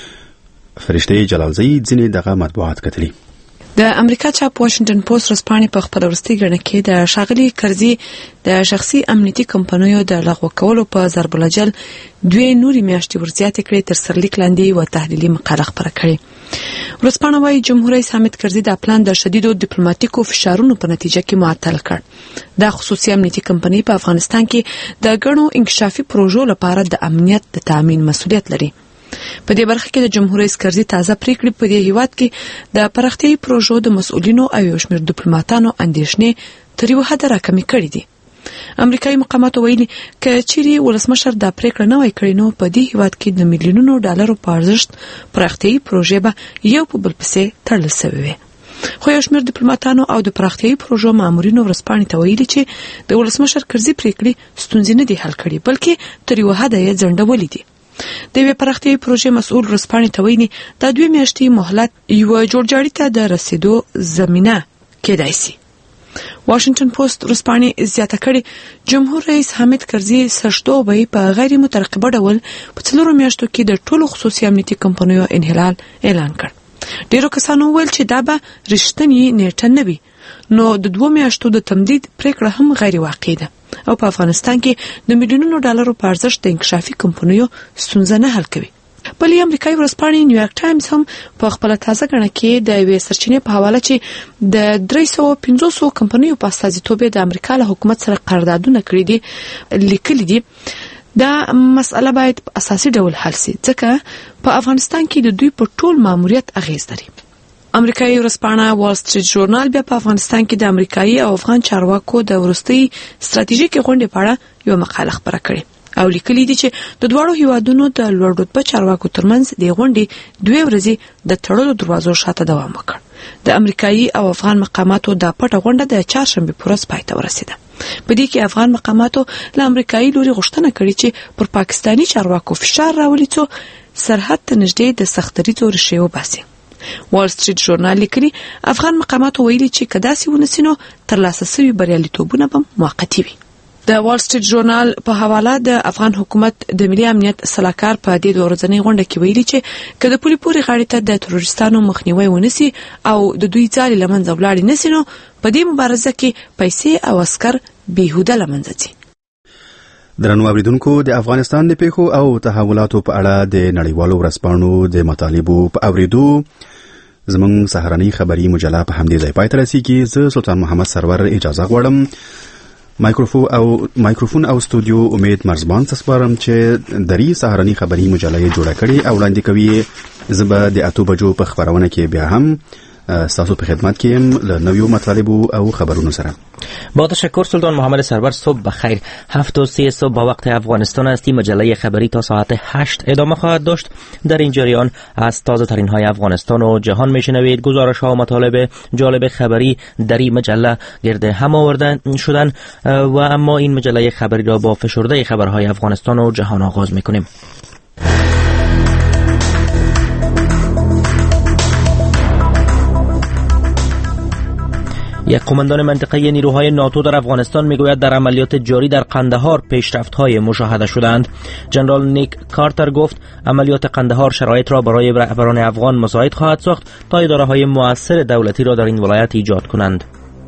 فرشته جلالزی ځینې دغه مطبوعات کتلي. د امریکا چاپ واشنگټن پوسټ ورځپاڼې په خپل وروستي ګڼه کې د ښاغلي کرزي د شخصي امنیتي کمپنیو د لغوه کولو په ضرب الجل 2 نوري میاشتې ورزیاتې کړې تر سرلیک لاندې و تحلیلي مقاله خپره کړې. ورځپاڼه وايي جمهور رئیس حامد کرزي د پلان د شدیدو ډیپلوماټیکو فشارونو په نتیجه کې معطل کړ. د خصوصي امنیتي کمپنۍ په افغانستان کې د غنو انکشافي پروژو لپاره د امنیت د تامین مسؤلیت لري. په دې برخه کې د جمهور رئیس کرزي تازه پریکړې په دې هیواد کې د پراختیايي پروژو د مسؤلینو او یو شمېر ډیپلوماټانو اندېښنې تر یو حده راکمې کړې دي. امریکایي مقاماتو ویلي چې چیرې ولسمشر دا پریکړه نه وای کړې نو په دې هیواد کې د میلیونونو ډالرو په ارزښت پراختیايي پروژې به یو په بل پسې تړل شوې وي. خو یو شمېر ډیپلوماټانو او د پراختیايي پروژو مامورینو ورځپاڼې ته ویلي چې د ولسمشر کرزي پریکړې ستونزې نه دي حل کړې بلکې تر یو حده یې ځنډولې دي. د یوې پراختیايي پروژې مسؤل ورځپاڼې ته ویلي دا 2 میاشتې مهلت یو جوړجاړي ته د رسیدو زمينه کېدای شي. واشنگټن پوسټ ورځپاڼې زیاته کړې جمهور رئیس حامد کرزي سرشتوبې په غیر مترقبه ډول په 4 میاشتو کې د ټولو خصوصي امنیتي کمپنیو انحلال اعلان کړ. ډیرو کسانو ویل چې دا به رښتینی نیټه نه وي نو د 2 میاشتو د تمدید پریکړه هم غیر واقعي ده او په افغانستان کې د میلیونونو ډالرو په ارزښت د انکشافي کمپنیو ستونزه نه حل کوي. بلې امریکایي ورځپاڼې نیویارک ټایمز هم په خپل تازه ګڼه کې د یوې سرچینې په حواله چې د 350 کمپنیو په استازیتوب د امریکا له حکومت سره قراردادونه کړي دي لیکلي دي دا مسأله باید په اساسي ډول حل شي ځکه په افغانستان کې د دوی په ټول ماموریت اغیز لري. امریکایي ورځپاڼه وال سټریټ ژورنال بیا په افغانستان کې د امریکایي او افغان چارواکو د ورستي ستراتیژیکي غونډې په اړه یو مقاله خپره کړې او لیکلي دي چې د دوړو هیوادونو د لوړ رتبه چارواکو ترمنځ د غونډې 2 ورځې د تړلو دروازو شاته دوام وکړ. د امریکایي او افغان مقاماتو د پټه غونډه د چهارشنبه پر ورځ پای ته ورسیده. په دې کې افغان مقاماتو له امریکایي لوري غوښتنه کړې چې پر پاکستاني چارواکو فشار راولي څو سرحد ته نږدې د سختري تور شی وباسي. وال سټریټ ژورنال لیکلي افغان مقامات ویلي چې کداسي ونسینو ترلاسه شوی بریالیتوبونه به موقتی وي. د وال سټریټ ژورنال په حواله د افغان حکومت د ملي امنیت صلاحکار په دې ورځنۍ غونډه کې ویلي چې کله پولی پوري غاړې ته د تروریستانو مخنیوي ونسی او د دوی ځالې لمنځه ولاړ نسی نو په دې مبارزه کې پیسې او عسكر بیهوده لمنځه ځي. درنو اوریدونکو د افغانستان د پیښو او تحولاتو په اړه د نړیوالو ورځپاڼو د مطالبو په اوریدو زموږ سهارنۍ خبری مجله په همدې ځای پای ته رسیږي. زه سلطان محمد سرور اجازه غواړم. مایکروفون او استودیو امید مرزبان سپارم چې دری سهارنۍ خبری مجله جوړه کړي او وړاندې کوي. زبا د 8 بجو په خبرونه کې بیا هم تاسو په خدمت کې يم له نویو مطالبو او خبرونو سره. با تشکر سلطان محمد سرور. صبح بخیر. 7:30 صبح با وقت افغانستان است. مجله خبری تا ساعت 8 ادامه خواهد داشت. در این جریان از تازه ترین های افغانستان و جهان میشنوید. گزارش ها و مطالب جالب خبری در این مجله گرد هم آورده شدن و اما این مجله خبری را با فشرده خبرهای افغانستان و جهان آغاز میکنیم. یک قماندان منطقه نیروهای ناتو در افغانستان میگوید در عملیات جاری در قندهار پیشرفت‌های مشاهده شدند. جنرال نیک کارتر گفت عملیات قندهار شرایط را برای رهبران افغان مساعد خواهد ساخت تا اداره‌های مؤثر دولتی را در این ولایت ایجاد کنند.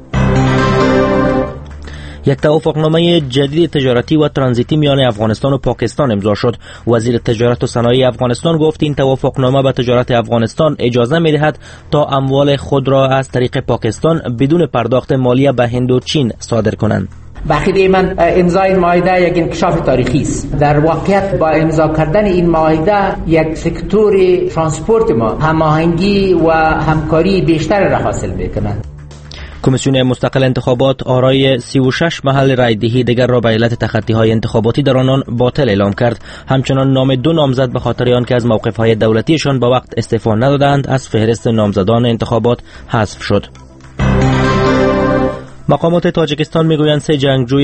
یک توافقنامه جدید تجارتی و ترانزیتی میان افغانستان و پاکستان امضا شد. وزیر تجارت و صنایع افغانستان گفت این توافقنامه به تجارت افغانستان اجازه می‌دهد تا اموال خود را از طریق پاکستان بدون پرداخت مالیه به هند و چین صادر کنند. بخیده من امضای این معاهده یک انکشاف تاریخی است. در واقعیت با امضا کردن این معاهده یک سکتور ترانسپورت ما هماهنگی و همکاری بیشتر را حاصل می‌کند. کمیسیون مستقل انتخابات آرای 36 محل رایدهی دیگر را به علت تخطی‌های انتخاباتی در آنان باطل اعلام کرد. همچنان نام 2 نامزد به خاطر آنکه از موقف‌های دولتیشان به وقت استعفا ندادند از فهرست نامزدان انتخابات حذف شد. مقامات تاجیکستان میگویند 3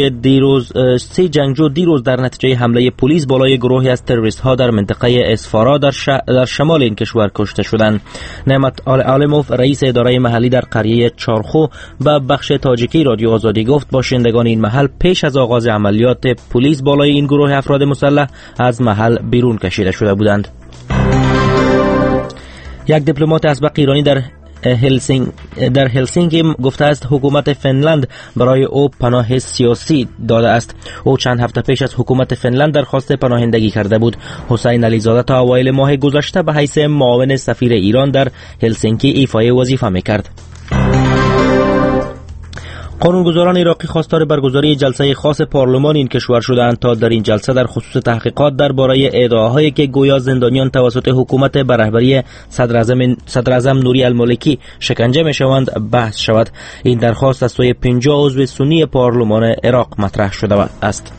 جنگجو دیروز در نتیجه حمله پلیس بالای گروهی از تروریست ها در منطقه اسفارا در شمال این کشور کشته شدند. نعمت عالموف رئیس اداره محلی در قریه چارخو به بخش تاجیکی رادیو آزادی گفت باشندگان این محل پیش از آغاز عملیات پلیس بالای این گروه افراد مسلح از محل بیرون کشیده شده بودند. یک دیپلمات اسبق ایرانی در هلسینکی گفته است حکومت فنلند برای او پناه سیاسی داده است. او چند هفته پیش از حکومت فنلند درخواست پناهندگی کرده بود. حسین علیزاده تا اوایل ماه گذشته به حیث معاون سفیر ایران در هلسینکی ایفای وظیفه میکرد. قانونگذاران عراقی خواستار برگزاری جلسه خاص پارلمان این کشور شدند تا در این جلسه در خصوص تحقیقات درباره ادعاهایی که گویا زندانیان توسط حکومت به رهبری صدر اعظم نوری المالکی شکنجه میشوند بحث شود. این درخواست از سوی 50 عضو سنی پارلمان عراق مطرح شده است.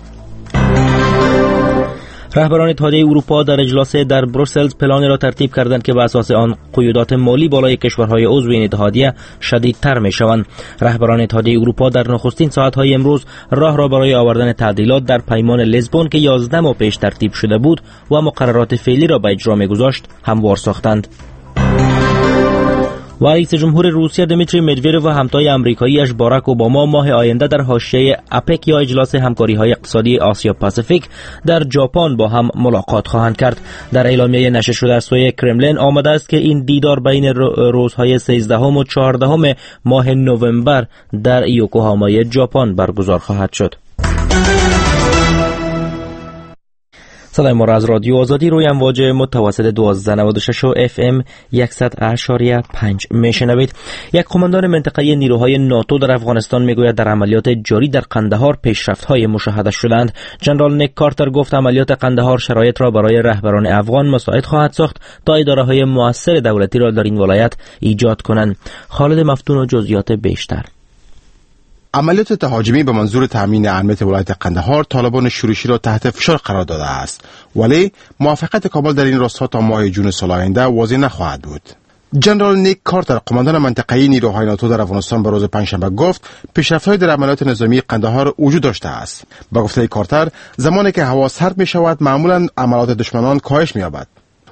رهبران اتحادیه اروپا در اجلاس در بروسلز پلانی را ترتیب کردند که بر اساس آن قیودات مالی بالای کشورهای عضو این اتحادیه شدیدتر میشوند. رهبران اتحادیه اروپا در نخستین ساعت‌های امروز راه را برای آوردن تعدیلات در پیمان لیزبون که 11 ماه پیش ترتیب شده بود و مقررات فعلی را به اجرا می‌گذاشت هموار ساختند. و رئیس جمهور روسیه دمیتری مدودوف و همتای آمریکایی‌اش باراک اوباما ماه آینده در حاشیه اپک یا اجلاس همکاری‌های اقتصادی آسیا پاسیفیک در ژاپن با هم ملاقات خواهند کرد. در اعلامیه نشر شده از سوی کرملین آمده است که این دیدار بین روزهای 13 و 14 ماه نوامبر در یوکوهامای ژاپن برگزار خواهد شد. صدای ما را از رادیو آزادی روی امواج متوسط 1296 و FM 100.5 میشنوید. یک قماندان منطقه نیروهای ناتو در افغانستان میگوید در عملیات جاری در قندهار پیشرفت‌های مشاهده شدند. جنرال نیک کارتر گفت عملیات قندهار شرایط را برای رهبران افغان مساعد خواهد ساخت تا اداره‌های مؤثر دولتی را در این ولایت ایجاد کنند. خالد مفتون و جزئیات بیشتر. عملیات تهاجمی به منظور تامین امنیت ولایت قندهار طالبان شورشی را تحت فشار قرار داده است، ولی موافقت کابل در این راستا تا ماه جون سال آینده واضح نخواهد بود. جنرال نیک کارتر قماندان منطقه‌ای نیروهای ناتو در افغانستان به روز پنجشنبه گفت پیشرفت‌های در عملیات نظامی قندهار وجود داشته است. با گفته کارتر زمانی که هوا سرد می‌شود معمولاً عملیات دشمنان کاهش می‌یابد.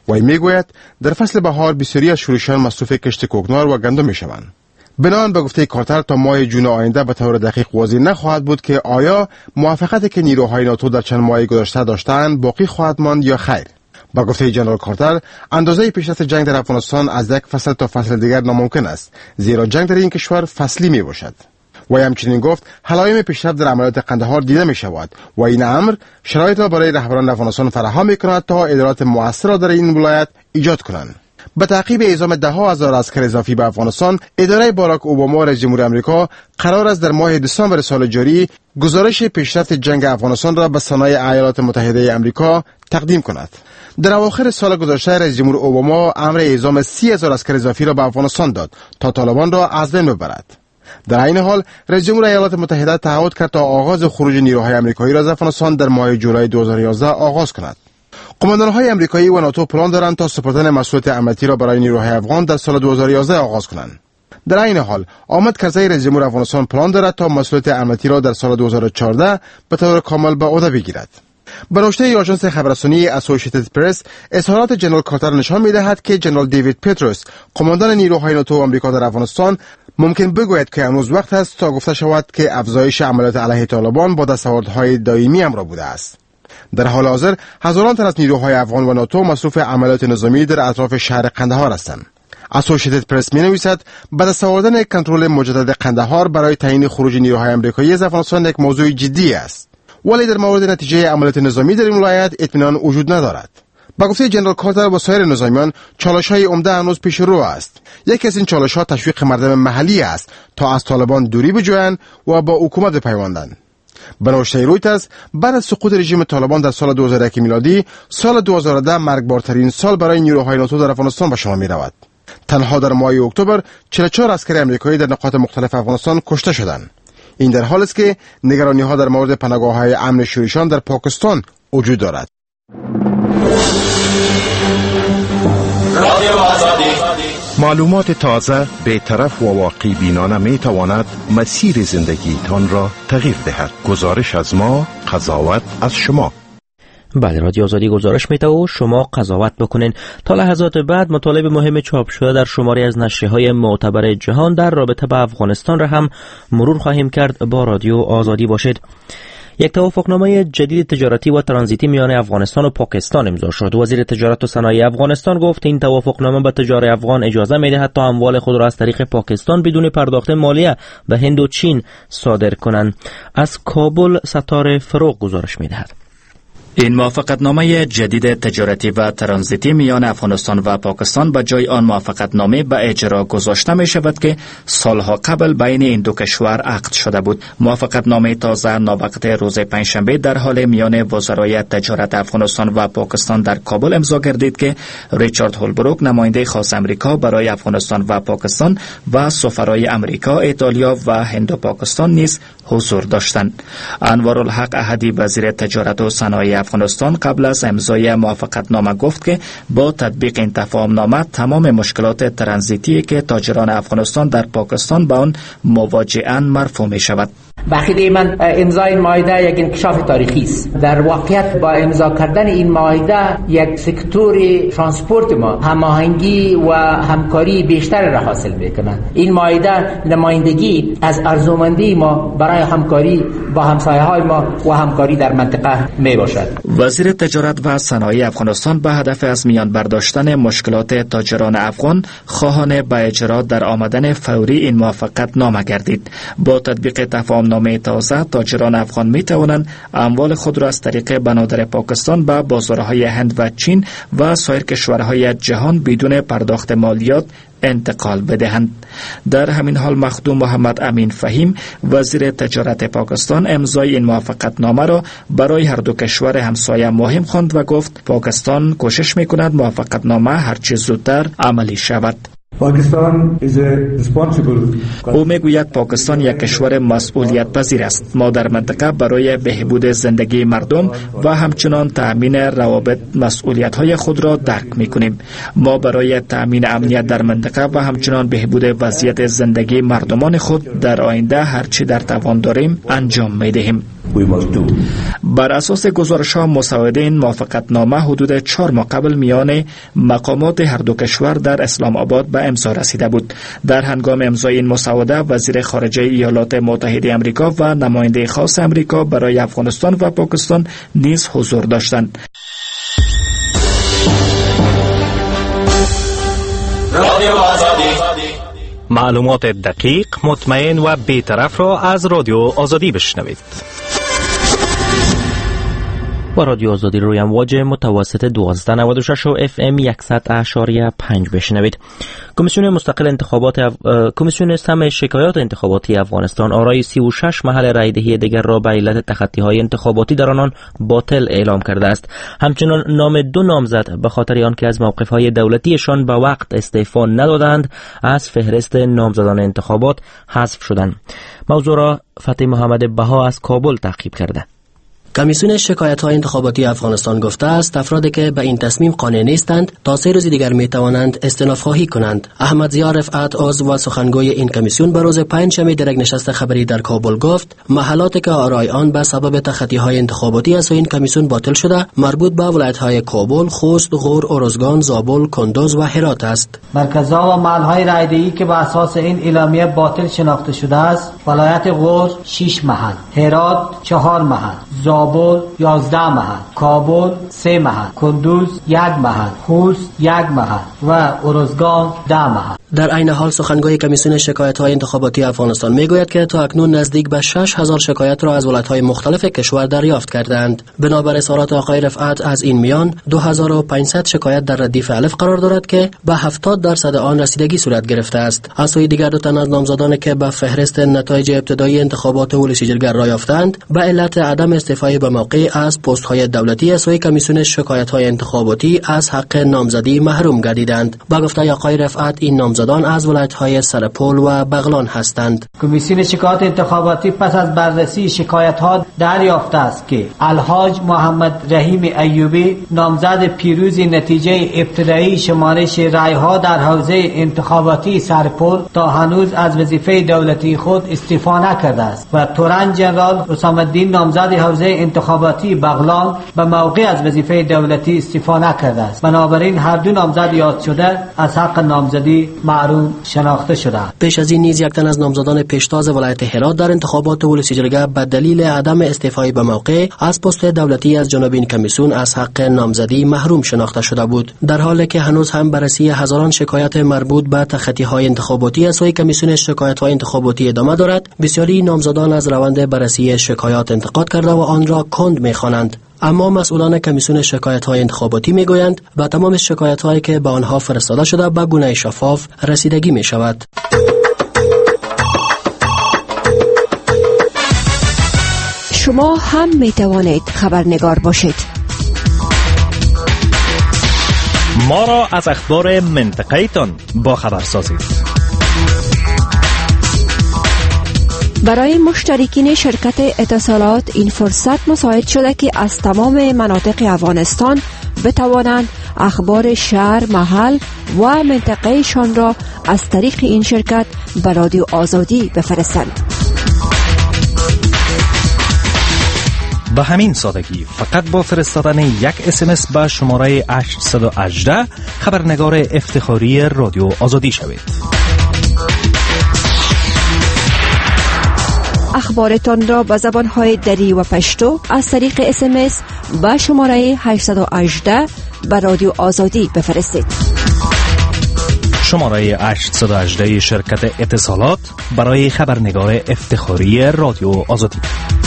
وی میگوید در فصل بهار بسیاری از شورشیان مصروف کشت کوکنار و گندم میشوند. بنابراین به گفته کارتر تا ماه جون آینده به طور دقیق واضح نخواهد بود که آیا موافقتی که نیروهای ناتو در چند ماه گذشته داشتند باقی خواهد ماند یا خیر. با گفته جنرال کارتر اندازه پیشرفت جنگ در افغانستان از یک فصل تا فصل دیگر ناممکن است، زیرا جنگ در این کشور فصلی می باشد. و همچنین گفت علائم پیشرفت در عملیات قندهار دیده می شود و این امر شرایط را برای رهبران افغانستان فراهم می کند تا ادارات مؤثر را در این ولایت ایجاد کنند. به تعقیب اعزام 10,000 عسکر اضافی به افغانستان، اداره باراک اوباما رئیس جمهور آمریکا قرار است در ماه دسامبر سال جاری گزارش پیشرفت جنگ افغانستان را به سنای ایالات متحده آمریکا تقدیم کند. در اواخر سال گذشته رئیس جمهور اوباما امر اعزام 30,000 عسکر اضافی را به افغانستان داد تا طالبان را از بین ببرد. در این حال رئیس جمهور ایالات متحده تعهد کرد تا آغاز خروج نیروهای آمریکایی را از افغانستان در ماه جولای 2011 آغاز کند. قماندان‌های آمریکایی و ناتو پلان دارند تا سپردن مسئولیت امنیتی را برای نیروهای افغان در سال 2011 آغاز کنند. در این حال آمد کرزی رئیس جمهور افغانستان پلان دارد تا مسئولیت امنیتی را در سال 2014 به طور کامل به عهده بگیرد. به نشریه آژانس خبررسانی اسوسییتد پرس، اظهارات جنرال کارتر نشان می‌دهد که جنرال دیوید پتروس، قماندان نیروهای ناتو آمریکا در افغانستان، ممکن بگوید که هنوز وقت است تا گفته شود که افزایش عملیات علیه طالبان با دستاوردهای دائمی همراه بوده است. در حال حاضر هزاران تن از نیروهای افغان و ناتو مصروف عملیات نظامی در اطراف شهر قندهار هستند. اسوسییتد پرس می‌نویسد به دست آوردن کنترل مجدد قندهار برای تعیین خروج نیروهای آمریکایی از افغانستان یک موضوع جدی است، ولی در مورد نتیجه عملیات نظامی در این ولایت اطمینان وجود ندارد. با گفته جنرال کارتر و سایر نظامیان، چالش‌های عمده هنوز پیش رو است. یکی از این چالش‌ها تشویق مردم محلی است تا از طالبان دوری بجویند و با حکومت بپیوندند. به نوشته رویترز، بعد از سقوط رژیم طالبان در سال 2001 میلادی، سال 2010 مرگبارترین سال برای نیروهای ناتو در افغانستان به شمار می‌رود. تنها در ماه اکتبر 44 عسکر آمریکایی در نقاط مختلف افغانستان کشته شدند. این در حالی است که نگرانی‌ها در مورد پناهگاه‌های امن شورشیان در پاکستان وجود دارد. معلومات تازه، بی‌طرف و واقع بینانه می تواند مسیر زندگیتان را تغییر دهد. گزارش از ما، قضاوت از شما. بله، رادیو آزادی گزارش میده و شما قضاوت بکنین. تا لحظات بعد مطالب مهم چاپ شده در شماری از نشریه‌های معتبر جهان در رابطه با افغانستان را هم مرور خواهیم کرد. با رادیو آزادی باشید. یک توافقنامه جدید تجارتی و ترانزیتی میان افغانستان و پاکستان امضا شد. وزیر تجارت و صنایع افغانستان گفت این توافقنامه به تجار افغان اجازه میدهد تا اموال خود را از طریق پاکستان بدون پرداخت مالیه به هند و چین صادر کنند. از کابل ستاره فروغ گزارش میدهد. این موافقتنامه جدید تجارتی و ترانزیتی میان افغانستان و پاکستان به جای آن موافقتنامه به اجرا گذاشته می شود که سالها قبل بین این دو کشور عقد شده بود. موافقتنامه تازه ناوقت روز پنجشنبه در حال میان وزرای تجارت افغانستان و پاکستان در کابل امضا گردید که ریچارد هولبروک، نماینده خاص امریکا برای افغانستان و پاکستان، و سفرای امریکا، ایتالیا و هند و پاکستان نیز حضور داشتند. انوارالحق احدی، وزیر تجارت و صنایع افغانستان، قبل از امضای موافقتنامه گفت که با تطبیق این تفاهمنامه تمام مشکلات ترانزیتی که تاجران افغانستان در پاکستان با آن مواجه‌اند مرفوع می شود. بخیده من امضای این معاهده یک انکشاف تاریخی است. در واقعیت با امضا کردن این معاهده یک سکتور ترانسپورت ما هماهنگی و همکاری بیشتر را حاصل می‌کند. این معاهده نمایندگی از ارزشمندی ما برای همکاری با همسایه‌های ما و همکاری در منطقه میباشد. وزیر تجارت و صنایع افغانستان به هدف از میان برداشتن مشکلات تاجران افغان خواهان به اجرا در آمدن فوری این موافقت نامه گردید. با تطبیق تفاهمنامه تازه، تاجران افغان می توانند اموال خود را از طریق بنادر پاکستان به بازارهای هند و چین و سایر کشورهای جهان بدون پرداخت مالیات انتقال بدهند. در همین حال مخدوم محمد امین فهیم، وزیر تجارت پاکستان، امضای این موافقتنامه را برای هر دو کشور همسایه مهم خواند و گفت پاکستان کوشش می‌کند موافقتنامه هرچه زودتر عملی شود. او میگوید پاکستان یک کشور مسئولیت پذیر است. ما در منطقه برای بهبود زندگی مردم و همچنان تأمین روابط مسئولیت‌های خود را درک می‌کنیم. ما برای تأمین امنیت در منطقه و همچنان بهبود وضعیت زندگی مردمان خود در آینده هرچی در توان داریم انجام می‌دهیم. بر اساس گزارش‌ها مسوده این موافقتنامه حدود 4 ماه قبل میان مقامات هر دو کشور در اسلام آباد به امضا رسیده بود. در هنگام امضای این مسوده وزیر خارجه ایالات متحده آمریکا و نماینده خاص آمریکا برای افغانستان و پاکستان نیز حضور داشتند. رادیو آزادی، معلومات دقیق، مطمئن و بی‌طرف را از رادیو آزادی بشنوید. با رادیو آزادی روی امواج متوسط 1296 و FM 100.5 بشنوید. کمیسیون مستقل انتخابات کمیسیون سم شکایات انتخاباتی افغانستان آرای 36 محل رایدهی دیگر را به علت تخطی‌های انتخاباتی در آنان باطل اعلام کرده است. همچنین نام 2 نامزد به خاطر آنکه از موقف‌های دولتیشان به وقت استعفا ندادند از فهرست نامزدان انتخابات حذف شدند. موضوع را فتح محمد بها از کابل تعقیب کرده. کمیسیون شکایت‌های انتخاباتی افغانستان گفته است افرادی که به این تصمیم قانع نیستند تا 3 روز دیگر می‌توانند استئناف خواهی کنند. احمد ضیا رفعت عضو و سخنگوی این کمیسیون به روز پنجشنبه در یک نشست خبری در کابل گفت محلاتی که آرای آن به سبب تخطی‌های انتخاباتی از این کمیسیون باطل شده مربوط به ولایت‌های کابل، خوست، غور، ارزگان، زابل، کندوز و هرات است. مرکزها و محل‌های رایدهی که به اساس این اعلامیه باطل شناخته شده است ولایت غور 6 محل، هرات 4 محل، زابل 11 محل، کابل 3 محل، کندوز 1 محل، خوست 1 محل و ارزگان 10 محل. در عین حال سخنگوی کمیسیون شکایت‌های انتخاباتی افغانستان میگوید که تا اکنون نزدیک به 6000 شکایت را از ولایت‌های مختلف کشور دریافت کردند. بنابر اظهارات آقای رفعت از این میان 2500 شکایت در ردیف الف قرار دارد که به 70% آن رسیدگی صورت گرفته است. از سوی دیگر 2 تن از نامزدانی که به فهرست نتایج ابتدایی انتخابات ولسی جرگه راه یافتند به علت عدم استعفای به موقع از پست‌های دولتی از سوی کمیسیون شکایت‌های انتخاباتی از حق نامزدی محروم گردیدند. با گفته آقای رفعت این نامزدان از ولایت‌های سرپل و بغلان هستند. کمیسیون شکایات انتخاباتی پس از بررسی شکایت‌ها دریافته است که الحاج محمد رحیم ایوبی نامزد پیروز نتیجه ابتدایی شمارش رای‌ها در حوزه انتخاباتی سرپل تا هنوز از وظیفه دولتی خود استعفا نکرده است و تورن جنرال حسام الدین نامزد حوزه انتخاباتی بغلان به موقع از وظیفه دولتی استعفا نکرده است. بنابراین هر 2 نامزد یاد شده از حق نامزدی محروم شناخته شده. پیش از این نیز 1 تن از نامزدان پیشتاز ولایت هرات در انتخابات ولسی جرگه به دلیل عدم استعفای به موقع از پست دولتی از جانب این کمیسیون از حق نامزدی محروم شناخته شده بود. در حالی که هنوز هم بررسی هزاران شکایت مربوط به تخطی‌های انتخاباتی از سوی کمیسیون شکایت‌های انتخاباتی ادامه دارد، بسیاری نامزدان از روند بررسی شکایات انتقاد کرده و آن را کند می‌خوانند. اما مسئولان کمیسیون شکایت‌های انتخاباتی میگویند به تمام شکایت‌هایی که به آنها فرستاده شده به گونه شفاف رسیدگی می‌شود. شما هم می‌توانید خبرنگار باشید. ما را از اخبار منطقه‌تان با خبر سازید. برای مشترکین شرکت اتصالات این فرصت مساعد شده که از تمام مناطق افغانستان بتوانند اخبار شهر، محل و منطقهشان را از طریق این شرکت به رادیو آزادی بفرستند. به همین سادگی فقط با فرستادن یک SMS به شماره 818 خبرنگار افتخاری رادیو آزادی شوید. اخبارتان را به زبان‌های دری و پشتو از طریق SMS به شماره 818 به رادیو آزادی بفرستید. شماره 818 شرکت اتصالات برای خبرنگار افتخاری رادیو آزادی.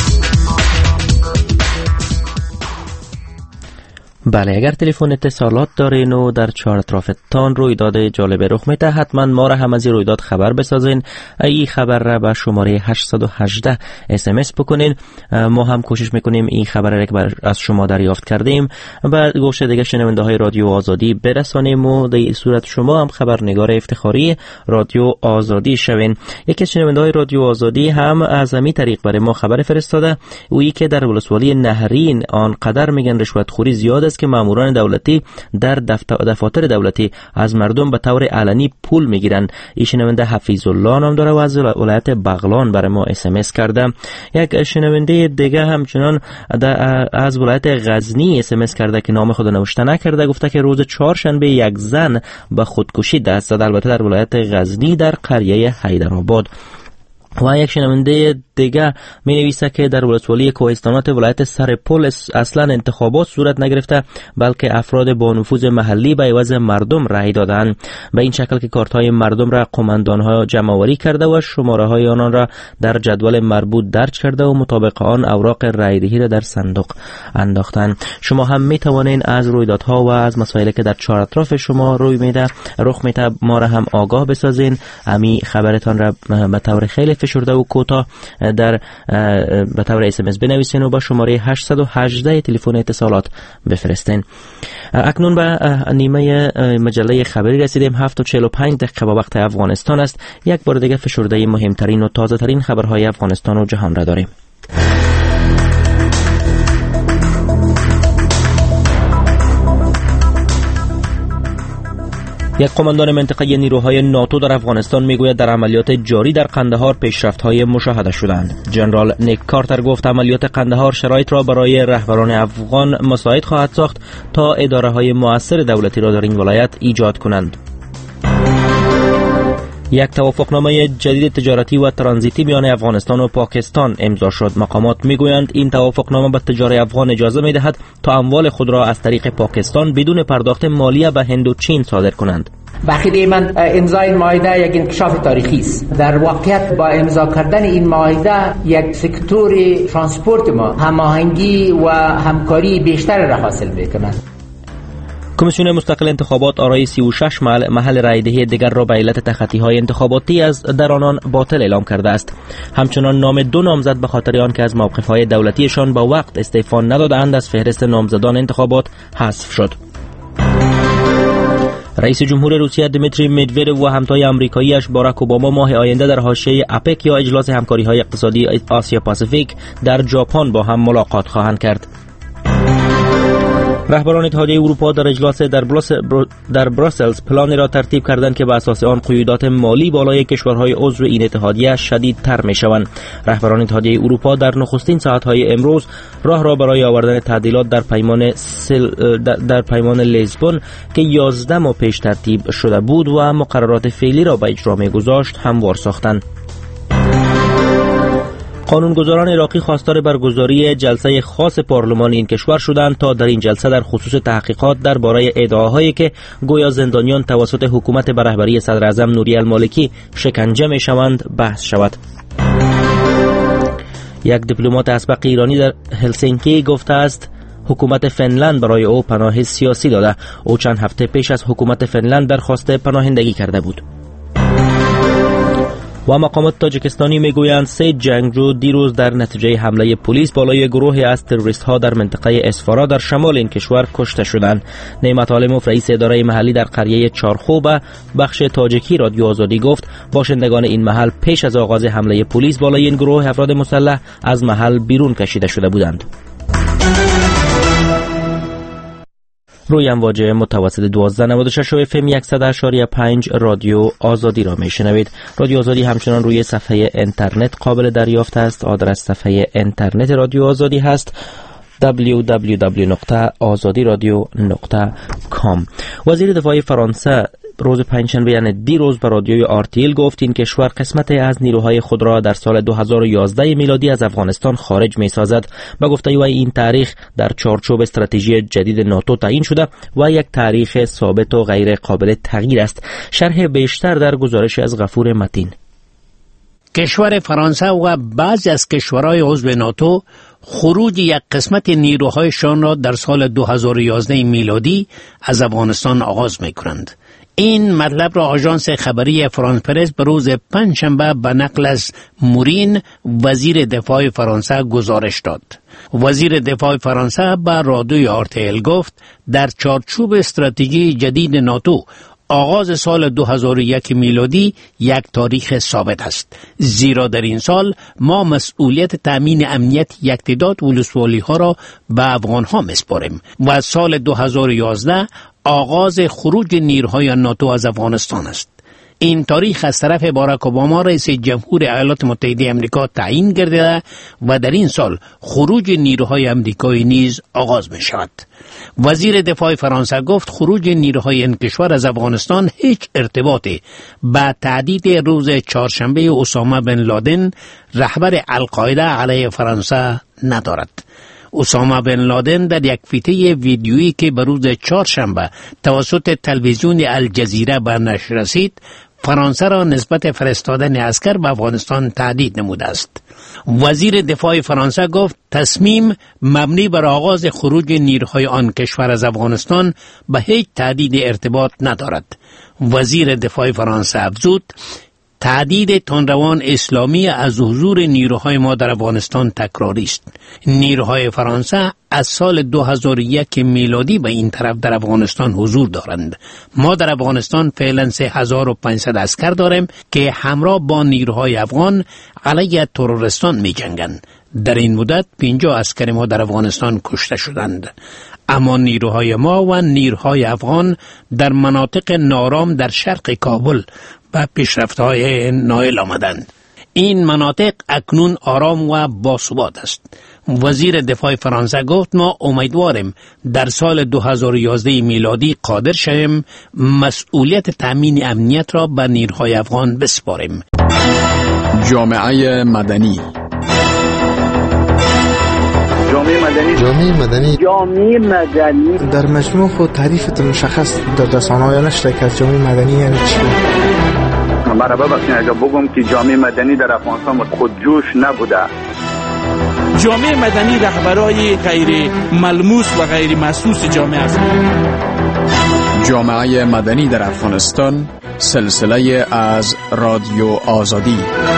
بله، اگر تلفن اتصالات دارین و در 4 اطرافتان رویداد جالب رخ میده، حتما ما را هم از این رویداد خبر بسازین. این خبر را به شماره 818 SMS بکنین. ما هم کوشش میکنیم این خبر را که از شما دریافت کردیم به گوش دیگه شنونده های رادیو آزادی برسانیم و در این صورت شما هم خبرنگار افتخاری رادیو آزادی شوین. یکی از شنونده های رادیو آزادی هم از همین طریق برای ما خبر فرستاده، اویی که در ولسوالی نهرین آنقدر میگن رشوت خوری زیاد است که ماموران دولتی در دفاتر دولتی از مردم به طور علنی پول میگیرند. این شنونده حفیظ الله نام داره و از ولایت بغلان برای ما SMS کرده. یک شنونده دیگه همچنان از ولایت غزنی SMS کرده که نام خود نوشته نکرده. گفته که روز چهارشنبه یک زن به خودکشی دست زد، البته در ولایت غزنی در قریه حیدرآباد. و یک شنونده دیگه می نویسه که در ولسوالی کوهستانات ولایت سرپل اصلا انتخابات صورت نگرفته، بلکه افراد با نفوذ محلی به عوض مردم رأی دادند، به این شکل که کارت های مردم را قماندان‌ها جمع‌آوری کرده و شماره های آنان را در جدول مربوط درج کرده و مطابق آن اوراق رأی‌دهی را در صندوق انداختند. شما هم می توانید از رویدادها و از مسائلی که در چهار اطراف شما رخ میده ما را هم آگاه بسازین. امی خبرتان را به طور خیلی فشرده و کوتاه به طور SMS بنویسین و با شماره 818 تلفن اتصالات بفرستین. اکنون به نیمه مجله خبری رسیدیم. 7:45 با وقت افغانستان است. یک بار دیگه فشرده مهمترین و تازه ترین خبرهای افغانستان و جهان را داریم. یک قماندان منطقه نیروهای ناتو در افغانستان میگوید در عملیات جاری در قندهار پیشرفت‌های مشاهده شدند. جنرال نیک کارتر گفت عملیات قندهار شرایط را برای رهبران افغان مساعد خواهد ساخت تا اداره‌های مؤثر دولتی را در این ولایت ایجاد کنند. یک توافقنامه جدید تجارتی و ترانزیتی میان افغانستان و پاکستان امضا شد. مقامات میگویند این توافقنامه به تجار افغان اجازه میدهد تا اموال خود را از طریق پاکستان بدون پرداخت مالیه به هند و چین صادر کنند. بخیده من امضای این معاهده یک انکشاف تاریخی است. در واقعیت با امضا کردن این معاهده یک سکتور ترانسپورت ما هماهنگی و همکاری بیشتر را حاصل می‌کند. کمیسیون مستقل انتخابات آرای 36 محل رایدهی دیگر را به علت تخطی‌های انتخاباتی از در آنان باطل اعلام کرده است. همچنان نام دو نامزد به خاطر آنکه از موقف‌های دولتیشان با وقت استعفا ندادند از فهرست نامزدان انتخابات حذف شد. رئیس جمهور روسیه دمیتری مدودوف و همتای آمریکایی‌اش باراک اوباما ماه آینده در حاشیه اپک یا اجلاس همکاری‌های اقتصادی آسیا پاسیفیک در ژاپن با هم ملاقات خواهند کرد. رهبران اتحادیه اروپا در اجلاس در بروسلز پلانی را ترتیب کردند که بر اساس آن قیودات مالی بالای کشورهای عضو این اتحادیه شدیدتر می‌شوند. رهبران اتحادیه اروپا در نخستین ساعت‌های امروز راه را برای آوردن تعدیلات در پیمان لیزبون که 11 ماه پیش ترتیب شده بود و مقررات فعلی را به اجرا می‌گذاشت هموار ساختند. قانونگذاران عراقی خواستار برگزاری جلسه خاص پارلمان این کشور شدند تا در این جلسه در خصوص تحقیقات درباره ادعاهایی که گویا زندانیان توسط حکومت به رهبری صدر اعظم نوری المالکی شکنجه می‌شوند بحث شود. یک دیپلمات اسبق ایرانی در هلسینکی گفته است حکومت فنلند برای او پناه سیاسی داده. او چند هفته پیش از حکومت فنلند درخواست پناهندگی کرده بود. و مقامات تاجیکستانی میگویند 3 جنگجو دیروز در نتیجه حمله پلیس بالای گروهی از تروریست ها در منطقه اسفارا در شمال این کشور کشته شدند. نعمت عالموف رئیس اداره محلی در قریه چارخو به بخش تاجیکی رادیو آزادی گفت باشندگان این محل پیش از آغاز حمله پلیس بالای این گروه افراد مسلح از محل بیرون کشیده شده بودند. روی امواج متوسط 1296 و FM 100.5 رادیو آزادی را میشنوید. رادیو آزادی همچنان روی صفحه اینترنت قابل دریافت است. آدرس صفحه اینترنت رادیو آزادی هست www.azadiradio.com. وزیر دفاع فرانسه روز پنجشنبه یعنی دیروز به رادیوی RTL گفت این کشور قسمت از نیروهای خود را در سال 2011 میلادی از افغانستان خارج می سازد. به گفته او این تاریخ در چارچوب استراتژی جدید ناتو تعیین شده و یک تاریخ ثابت و غیر قابل تغییر است. شرح بیشتر در گزارش از غفور متین. کشور فرانسه و بعضی از کشورهای عضو ناتو خروج یک قسمت نیروهایشان را در سال 2011 میلادی از افغانستان آغاز می کنند. این مطلب را آژانس خبری فرانس پرس به روز پنجشنبه به نقل از مورین وزیر دفاع فرانسه گزارش داد. وزیر دفاع فرانسه به رادیوی RTL گفت در چارچوب استراتژی جدید ناتو آغاز سال 2001 میلادی یک تاریخ ثابت است، زیرا در این سال ما مسئولیت تامین امنیت یک تعداد ولسوالی ها را به افغان ها میسپاریم و سال 2011 آغاز خروج نیروهای ناتو از افغانستان است. این تاریخ از طرف باراک اوباما رئیس جمهور ایالات متحده آمریکا تعیین گردیده و در این سال خروج نیروهای آمریکایی نیز آغاز می شود. وزیر دفاع فرانسه گفت خروج نیروهای این کشور از افغانستان هیچ ارتباطی با تهدید روز چهارشنبه اسامه بن لادن رهبر القاعده علیه فرانسه ندارد. اسامه بن لادن در یک فیته ویدیویی که به روز چهارشنبه توسط تلویزیون الجزیره به نشر رسید، فرانسه را نسبت فرستادن عسکر به افغانستان تهدید نموده است. وزیر دفاع فرانسه گفت تصمیم مبنی بر آغاز خروج نیروهای آن کشور از افغانستان به هیچ تهدید ارتباط ندارد. وزیر دفاع فرانسه افزود تهدید تندروان اسلامی از حضور نیروهای ما در افغانستان تکراری است. نیروهای فرانسه از سال 2001 میلادی به این طرف در افغانستان حضور دارند. ما در افغانستان فعلا 3500 عسکر داریم که همراه با نیروهای افغان علیه ترورستان می جنگند. در این مدت 50 عسکر ما در افغانستان کشته شدند. اما نیروهای ما و نیروهای افغان در مناطق نارام در شرق کابل و پیشرفت‌های نایل آمدند. این مناطق اکنون آرام و باثبات است. وزیر دفاع فرانسه گفت ما امیدواریم در سال 2011 میلادی قادر شویم مسئولیت تامین امنیت را به نیروهای افغان بسپاریم. جامعه مدنی جامعه مدنی در مجموع خود تعریفت مشخص در رسانه‌های نشده که از جامعه مدنی یعنی چی؟ مرحبا بخشین اگه بگم که جامعه مدنی در افغانستان خودجوش نبوده. جامعه مدنی رهبرای غیر ملموس و غیر محسوس جامعه است. جامعه مدنی در افغانستان، سلسله از رادیو آزادی.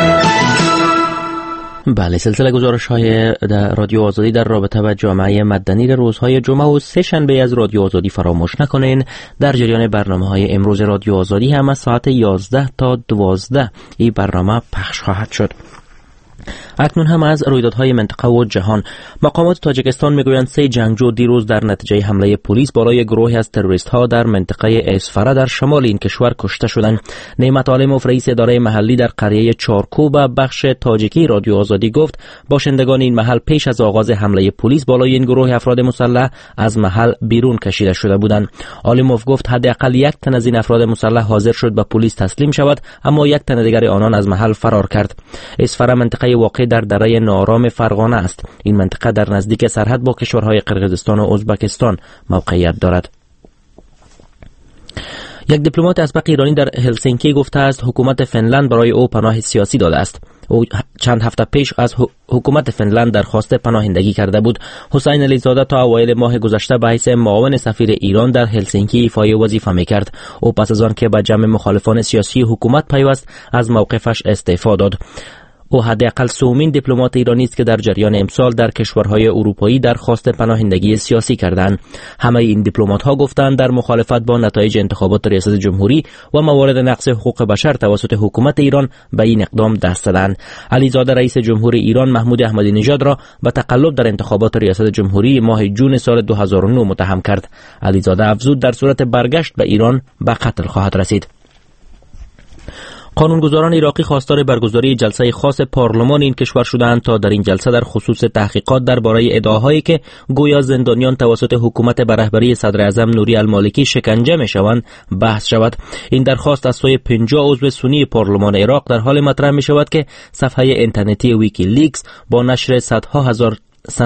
بله، سلسله گزارش های در رادیو آزادی در رابطه با جامعه مدنی در روزهای جمعه و سه شنبه از رادیو آزادی فراموش نکنین. در جریان برنامه های امروز رادیو آزادی هم از ساعت 11 تا 12 این برنامه پخش خواهد شد. اکنون هم از رویدادهای منطقه و جهان. مقامات تاجیکستان میگویند 3 جنگجو دیروز در نتیجه حمله پلیس بالای گروهی از تروریست ها در منطقه اسفره در شمال این کشور کشته شدند. نعمت عالموف رئیس اداره محلی در قریه چارکوب بخش تاجیکی رادیو آزادی گفت باشندگان این محل پیش از آغاز حمله پلیس بالای این گروه افراد مسلح از محل بیرون کشیده شده بودند. عالموف گفت حداقل 1 تن از این افراد مسلح حاضر شد به پلیس تسلیم شود، اما 1 تن دیگر آنان از محل فرار کرد. اسفره منطقه واقع در دره نارام فرغانه است. این منطقه در نزدیک سرحد با کشورهای قرقیزستان و ازبکستان موقعیت دارد. یک دیپلمات اسبق ایرانی در هلسینکی گفته است حکومت فنلند برای او پناه سیاسی داده است. او چند هفته پیش از حکومت فنلند درخواست پناهندگی کرده بود. حسین علیزاده تا اوایل ماه گذشته به حیث معاون سفیر ایران در هلسینکی ایفای وظیفه می‌کرد. او پس از آن که به جمع مخالفان سیاسی حکومت پیوست از موقفش استعفا داد. او حداقل سومین دیپلمات ایرانی است که در جریان امسال در کشورهای اروپایی درخواست پناهندگی سیاسی کردند. همه این دیپلمات‌ها گفتند در مخالفت با نتایج انتخابات ریاست جمهوری و موارد نقض حقوق بشر توسط حکومت ایران به این اقدام دست دادند. علیزاده رئیس جمهور ایران محمود احمدی نژاد را به تقلب در انتخابات ریاست جمهوری ماه جون سال 2009 متهم کرد. علیزاده افزود در صورت برگشت به ایران به قتل خواهد رسید. قانونگذاران عراقی خواستار برگزاری جلسه خاص پارلمان این کشور شدند تا در این جلسه در خصوص تحقیقات درباره ادعاهایی که گویا زندانیان توسط حکومت به رهبری صدر اعظم نوری المالکی شکنجه می‌شوند بحث شود. این درخواست از سوی 50 عضو سنی پارلمان عراق در حال مطرح می‌شود که صفحه اینترنتی ویکی لیکس با نشر صدها هزار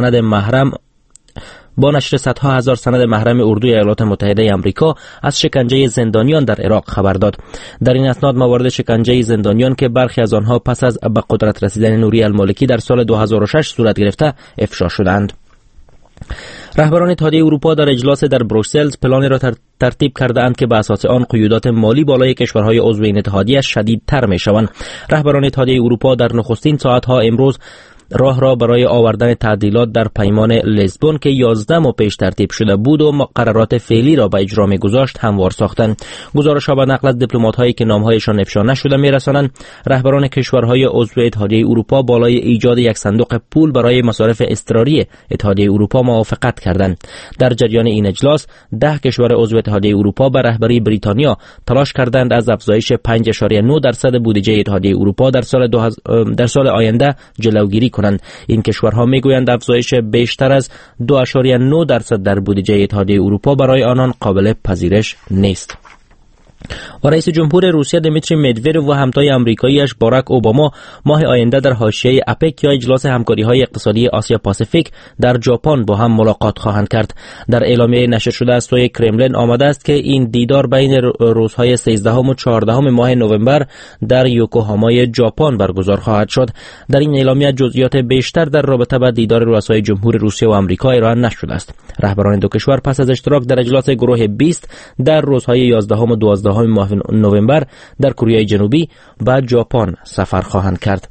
سند محرم اردوی ایالات متحده آمریکا از شکنجه زندانیان در عراق خبر داد. در این اسناد موارد شکنجه زندانیان که برخی از آنها پس از به قدرت رسیدن نوری المالکی در سال 2006 صورت گرفته افشا شدند. رهبران اتحادیه اروپا در اجلاس در بروکسل پلانی را ترتیب کرده‌اند که به اساس آن قیودات مالی بالای کشورهای عضو این اتحادیه شدیدتر می‌شوند. رهبران اتحادیه اروپا در نخستین ساعت‌ها امروز راه را برای آوردن تعدیلات در پیمان لیسبون که 11 ماه پیش ترتیب شده بود و مقررات فعلی را به اجرا می‌گذاشت هموار ساختند. گزارش‌ها به نقل از دیپلمات‌هایی که نام‌هایشان افشا نشده می‌رسانند رهبران کشورهای عضو اتحادیه اروپا بالای ایجاد یک صندوق پول برای مصارف اضطراری اتحادیه اروپا موافقت کردند. در جریان این اجلاس 10 کشور عضو اتحادیه اروپا به رهبری بریتانیا تلاش کردند از افزایش 5.9% بودجه اتحادیه اروپا در سال آینده جلوگیری کنند. این کشورها میگویند افزایش بیشتر از 2.9% در بودجه اتحادیه اروپا برای آنان قابل پذیرش نیست. و رئیس جمهور روسیه دمیتری مدودوف و همتای آمریکاییش باراک اوباما ماه آینده در حاشیه اپک یا اجلاس همکاری‌های اقتصادی آسیا پاسیفیک در ژاپن با هم ملاقات خواهند کرد. در اعلامیه نشر شده از سوی کرملین آمده است که این دیدار بین روزهای 13 و 14 ماه نوامبر در یوکوهامای ژاپن برگزار خواهد شد. در این اعلامیه جزئیات بیشتر در رابطه با دیدار رؤسای جمهور روسیه و آمریکا ارائه نشده است. رهبران دو کشور پس از اشتراک در اجلاس گروه 20 در روزهای 11 و 12 ماه نوامبر در کره جنوبی به ژاپن سفر خواهند کرد.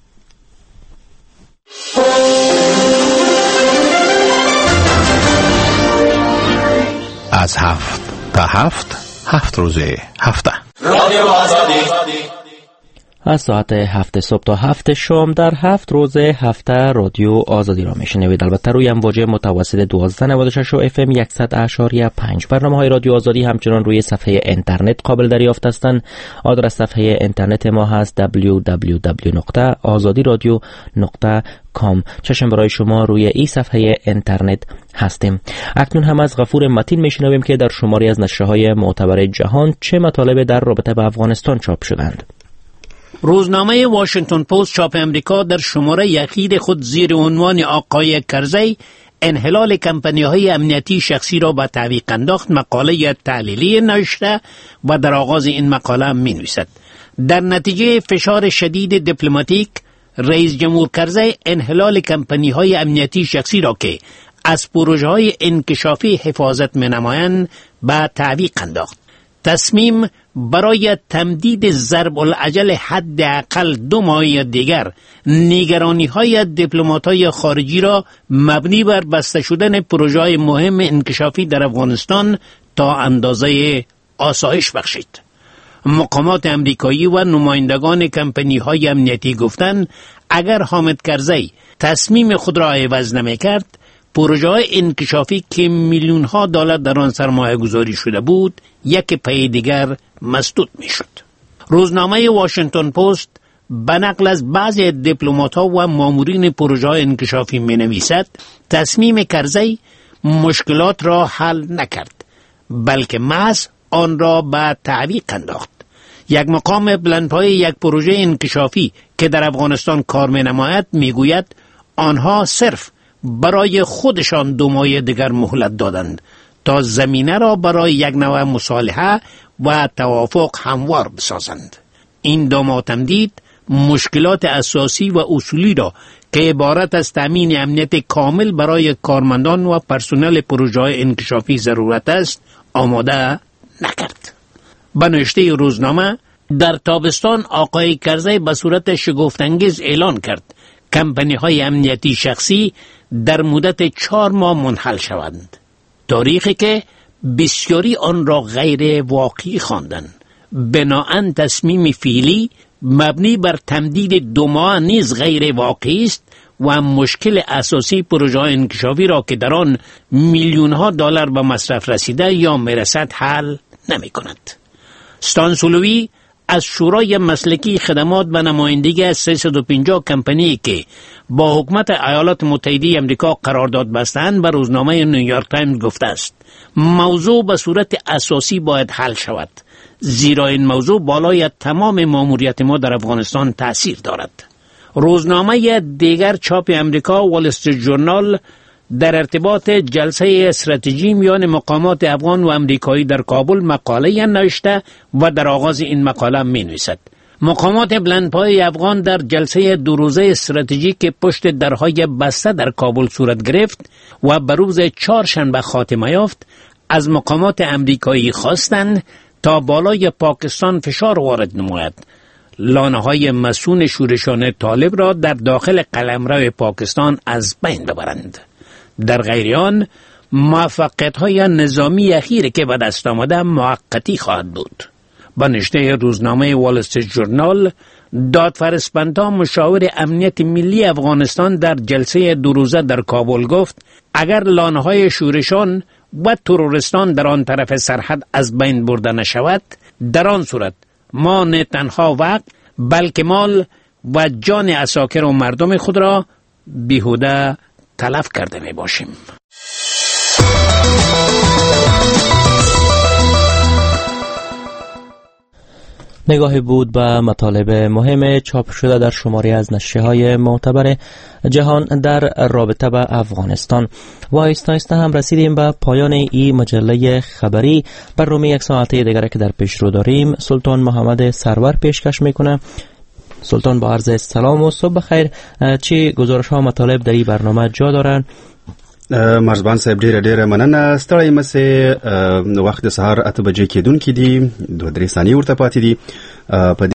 از 7 تا 7 روز هفته رادیو آزادی از ساعت 7 صبح تا 7 شام در 7 روز هفته رادیو آزادی را میشنوید. البته روی امواج متوسط 1296 و FM 100.5. برنامه‌های رادیو آزادی همچنان روی صفحه اینترنت قابل دریافت هستند. آدرس صفحه اینترنت ما هست www.azadiradio.com. چشم برای شما روی این صفحه اینترنت هستیم. اکنون هم از غفور متین میشنویم که در شماری از نشریه‌های معتبر جهان چه مطالب در رابطه با افغانستان چاپ شدند. روزنامه واشنگتن پست چاپ امریکا در شماره یخید خود زیر عنوان آقای کرزی انحلال کمپانی‌های امنیتی شخصی را به تعویق انداخت مقاله تحلیلی نوشته و در آغاز این مقاله می‌نویسد در نتیجه فشار شدید دیپلماتیک رئیس جمهور کرزی انحلال کمپانی‌های امنیتی شخصی را که از پروژه‌های انکشافی حفاظت می‌نمایند به تعویق انداخت. تصمیم برای تمدید ضرب العجل حداقل 2 ماه دیگر نگرانی‌های دیپلمات‌های خارجی را مبنی بر بسته شدن پروژه‌های مهم انکشافی در افغانستان تا اندازه آسایش بخشید. مقامات امریکایی و نمایندگان کمپانی‌های امنیتی گفتند اگر حامد کرزی تصمیم خود را عوض نمی‌کرد پروژه‌های انکشافی که میلیون‌ها دلار در آن سرمایه گذاری شده بود یک پی دیگر مسدود می‌شد. روزنامه واشنگتن پست به نقل از بعضی دیپلمات‌ها و مامورین پروژه‌های انکشافی می‌نویسد تصمیم کرزی مشکلات را حل نکرد بلکه محض آن را به تعویق انداخت. یک مقام بلندپایه یک پروژه انکشافی که در افغانستان کار می‌نماید می‌گوید آنها صرف برای خودشان 2 ماه دیگر مهلت دادند تا زمینه را برای یک نوع مصالحه و توافق هموار بسازند. این 2 ماه تمدید مشکلات اساسی و اصولی را که عبارت از تامین امنیت کامل برای کارمندان و پرسنل پروژه‌های انکشافی ضرورت است آماده نکرد. به نوشته روزنامه در تابستان آقای کرزی به صورت شگفت‌انگیز اعلان کرد کمپانی‌های امنیتی شخصی در مدت 4 ماه منحل شوند. تاریخی که بسیاری آن را غیر واقعی خواندند. بناهن تصمیم فعلی مبنی بر تمدید 2 ماه نیز غیر واقعی است و مشکل اساسی پروژه انکشافی را که در آن میلیون‌ها دلار به مصرف رسیده یا میرسد حل نمی‌کند. استان سولوی از شورای مسلکی خدمات به نمایندگی از 350 کمپانی که با حکومت ایالات متحده آمریکا قرارداد بستند به روزنامه نیویورک تایمز گفته است موضوع به صورت اساسی باید حل شود زیرا این موضوع بالای تمام ماموریت ما در افغانستان تأثیر دارد. روزنامه دیگر چاپ امریکا وال استریت ژورنال در ارتباط جلسه استراتژی میان مقامات افغان و امریکایی در کابل مقاله نوشته و در آغاز این مقاله می نویسد مقامات بلندپای افغان در جلسه 2 روزه استراتژی که پشت درهای بسته در کابل صورت گرفت و به روز 4 شنبه خاتمه یافت از مقامات امریکایی خواستند تا بالای پاکستان فشار وارد نماید لانه‌های مسون شورشان طالب را در داخل قلمرو پاکستان از بین ببرند. در غیر آن موفقیت‌های نظامی اخیری که به دست آمده موقتی خواهد بود. با نشریه روزنامه وال استریت ژورنال، دادفرسپنتا مشاور امنیت ملی افغانستان در جلسه 2 روزه در کابل گفت اگر لانه‌های شورشان و ترورستان در آن طرف سرحد از بین برده نشود، در آن صورت ما نه تنها وقت بلکه مال و جان عساکر و مردم خود را بیهوده تلف کرده می باشیم. نگاهی بود به مطالب مهم چاپ شده در شماری از نشریه‌های معتبر جهان در رابطه با افغانستان. و آهسته هم رسیدیم به پایان این مجله خبری. برنامه یک ساعته دیگر که در پیش رو داریم سلطان محمد سرور پیشکش میکنه. سلطان با عرض سلام و صبح بخیر. چی گزارش ها مطالب در این برنامه جا دارن؟ مرزبان صاحب ډیره مننه. ستړی مسه وخت د سهار 8 بجې کېدونکې دي، 2-3 ثانیې ورته پاتې دي.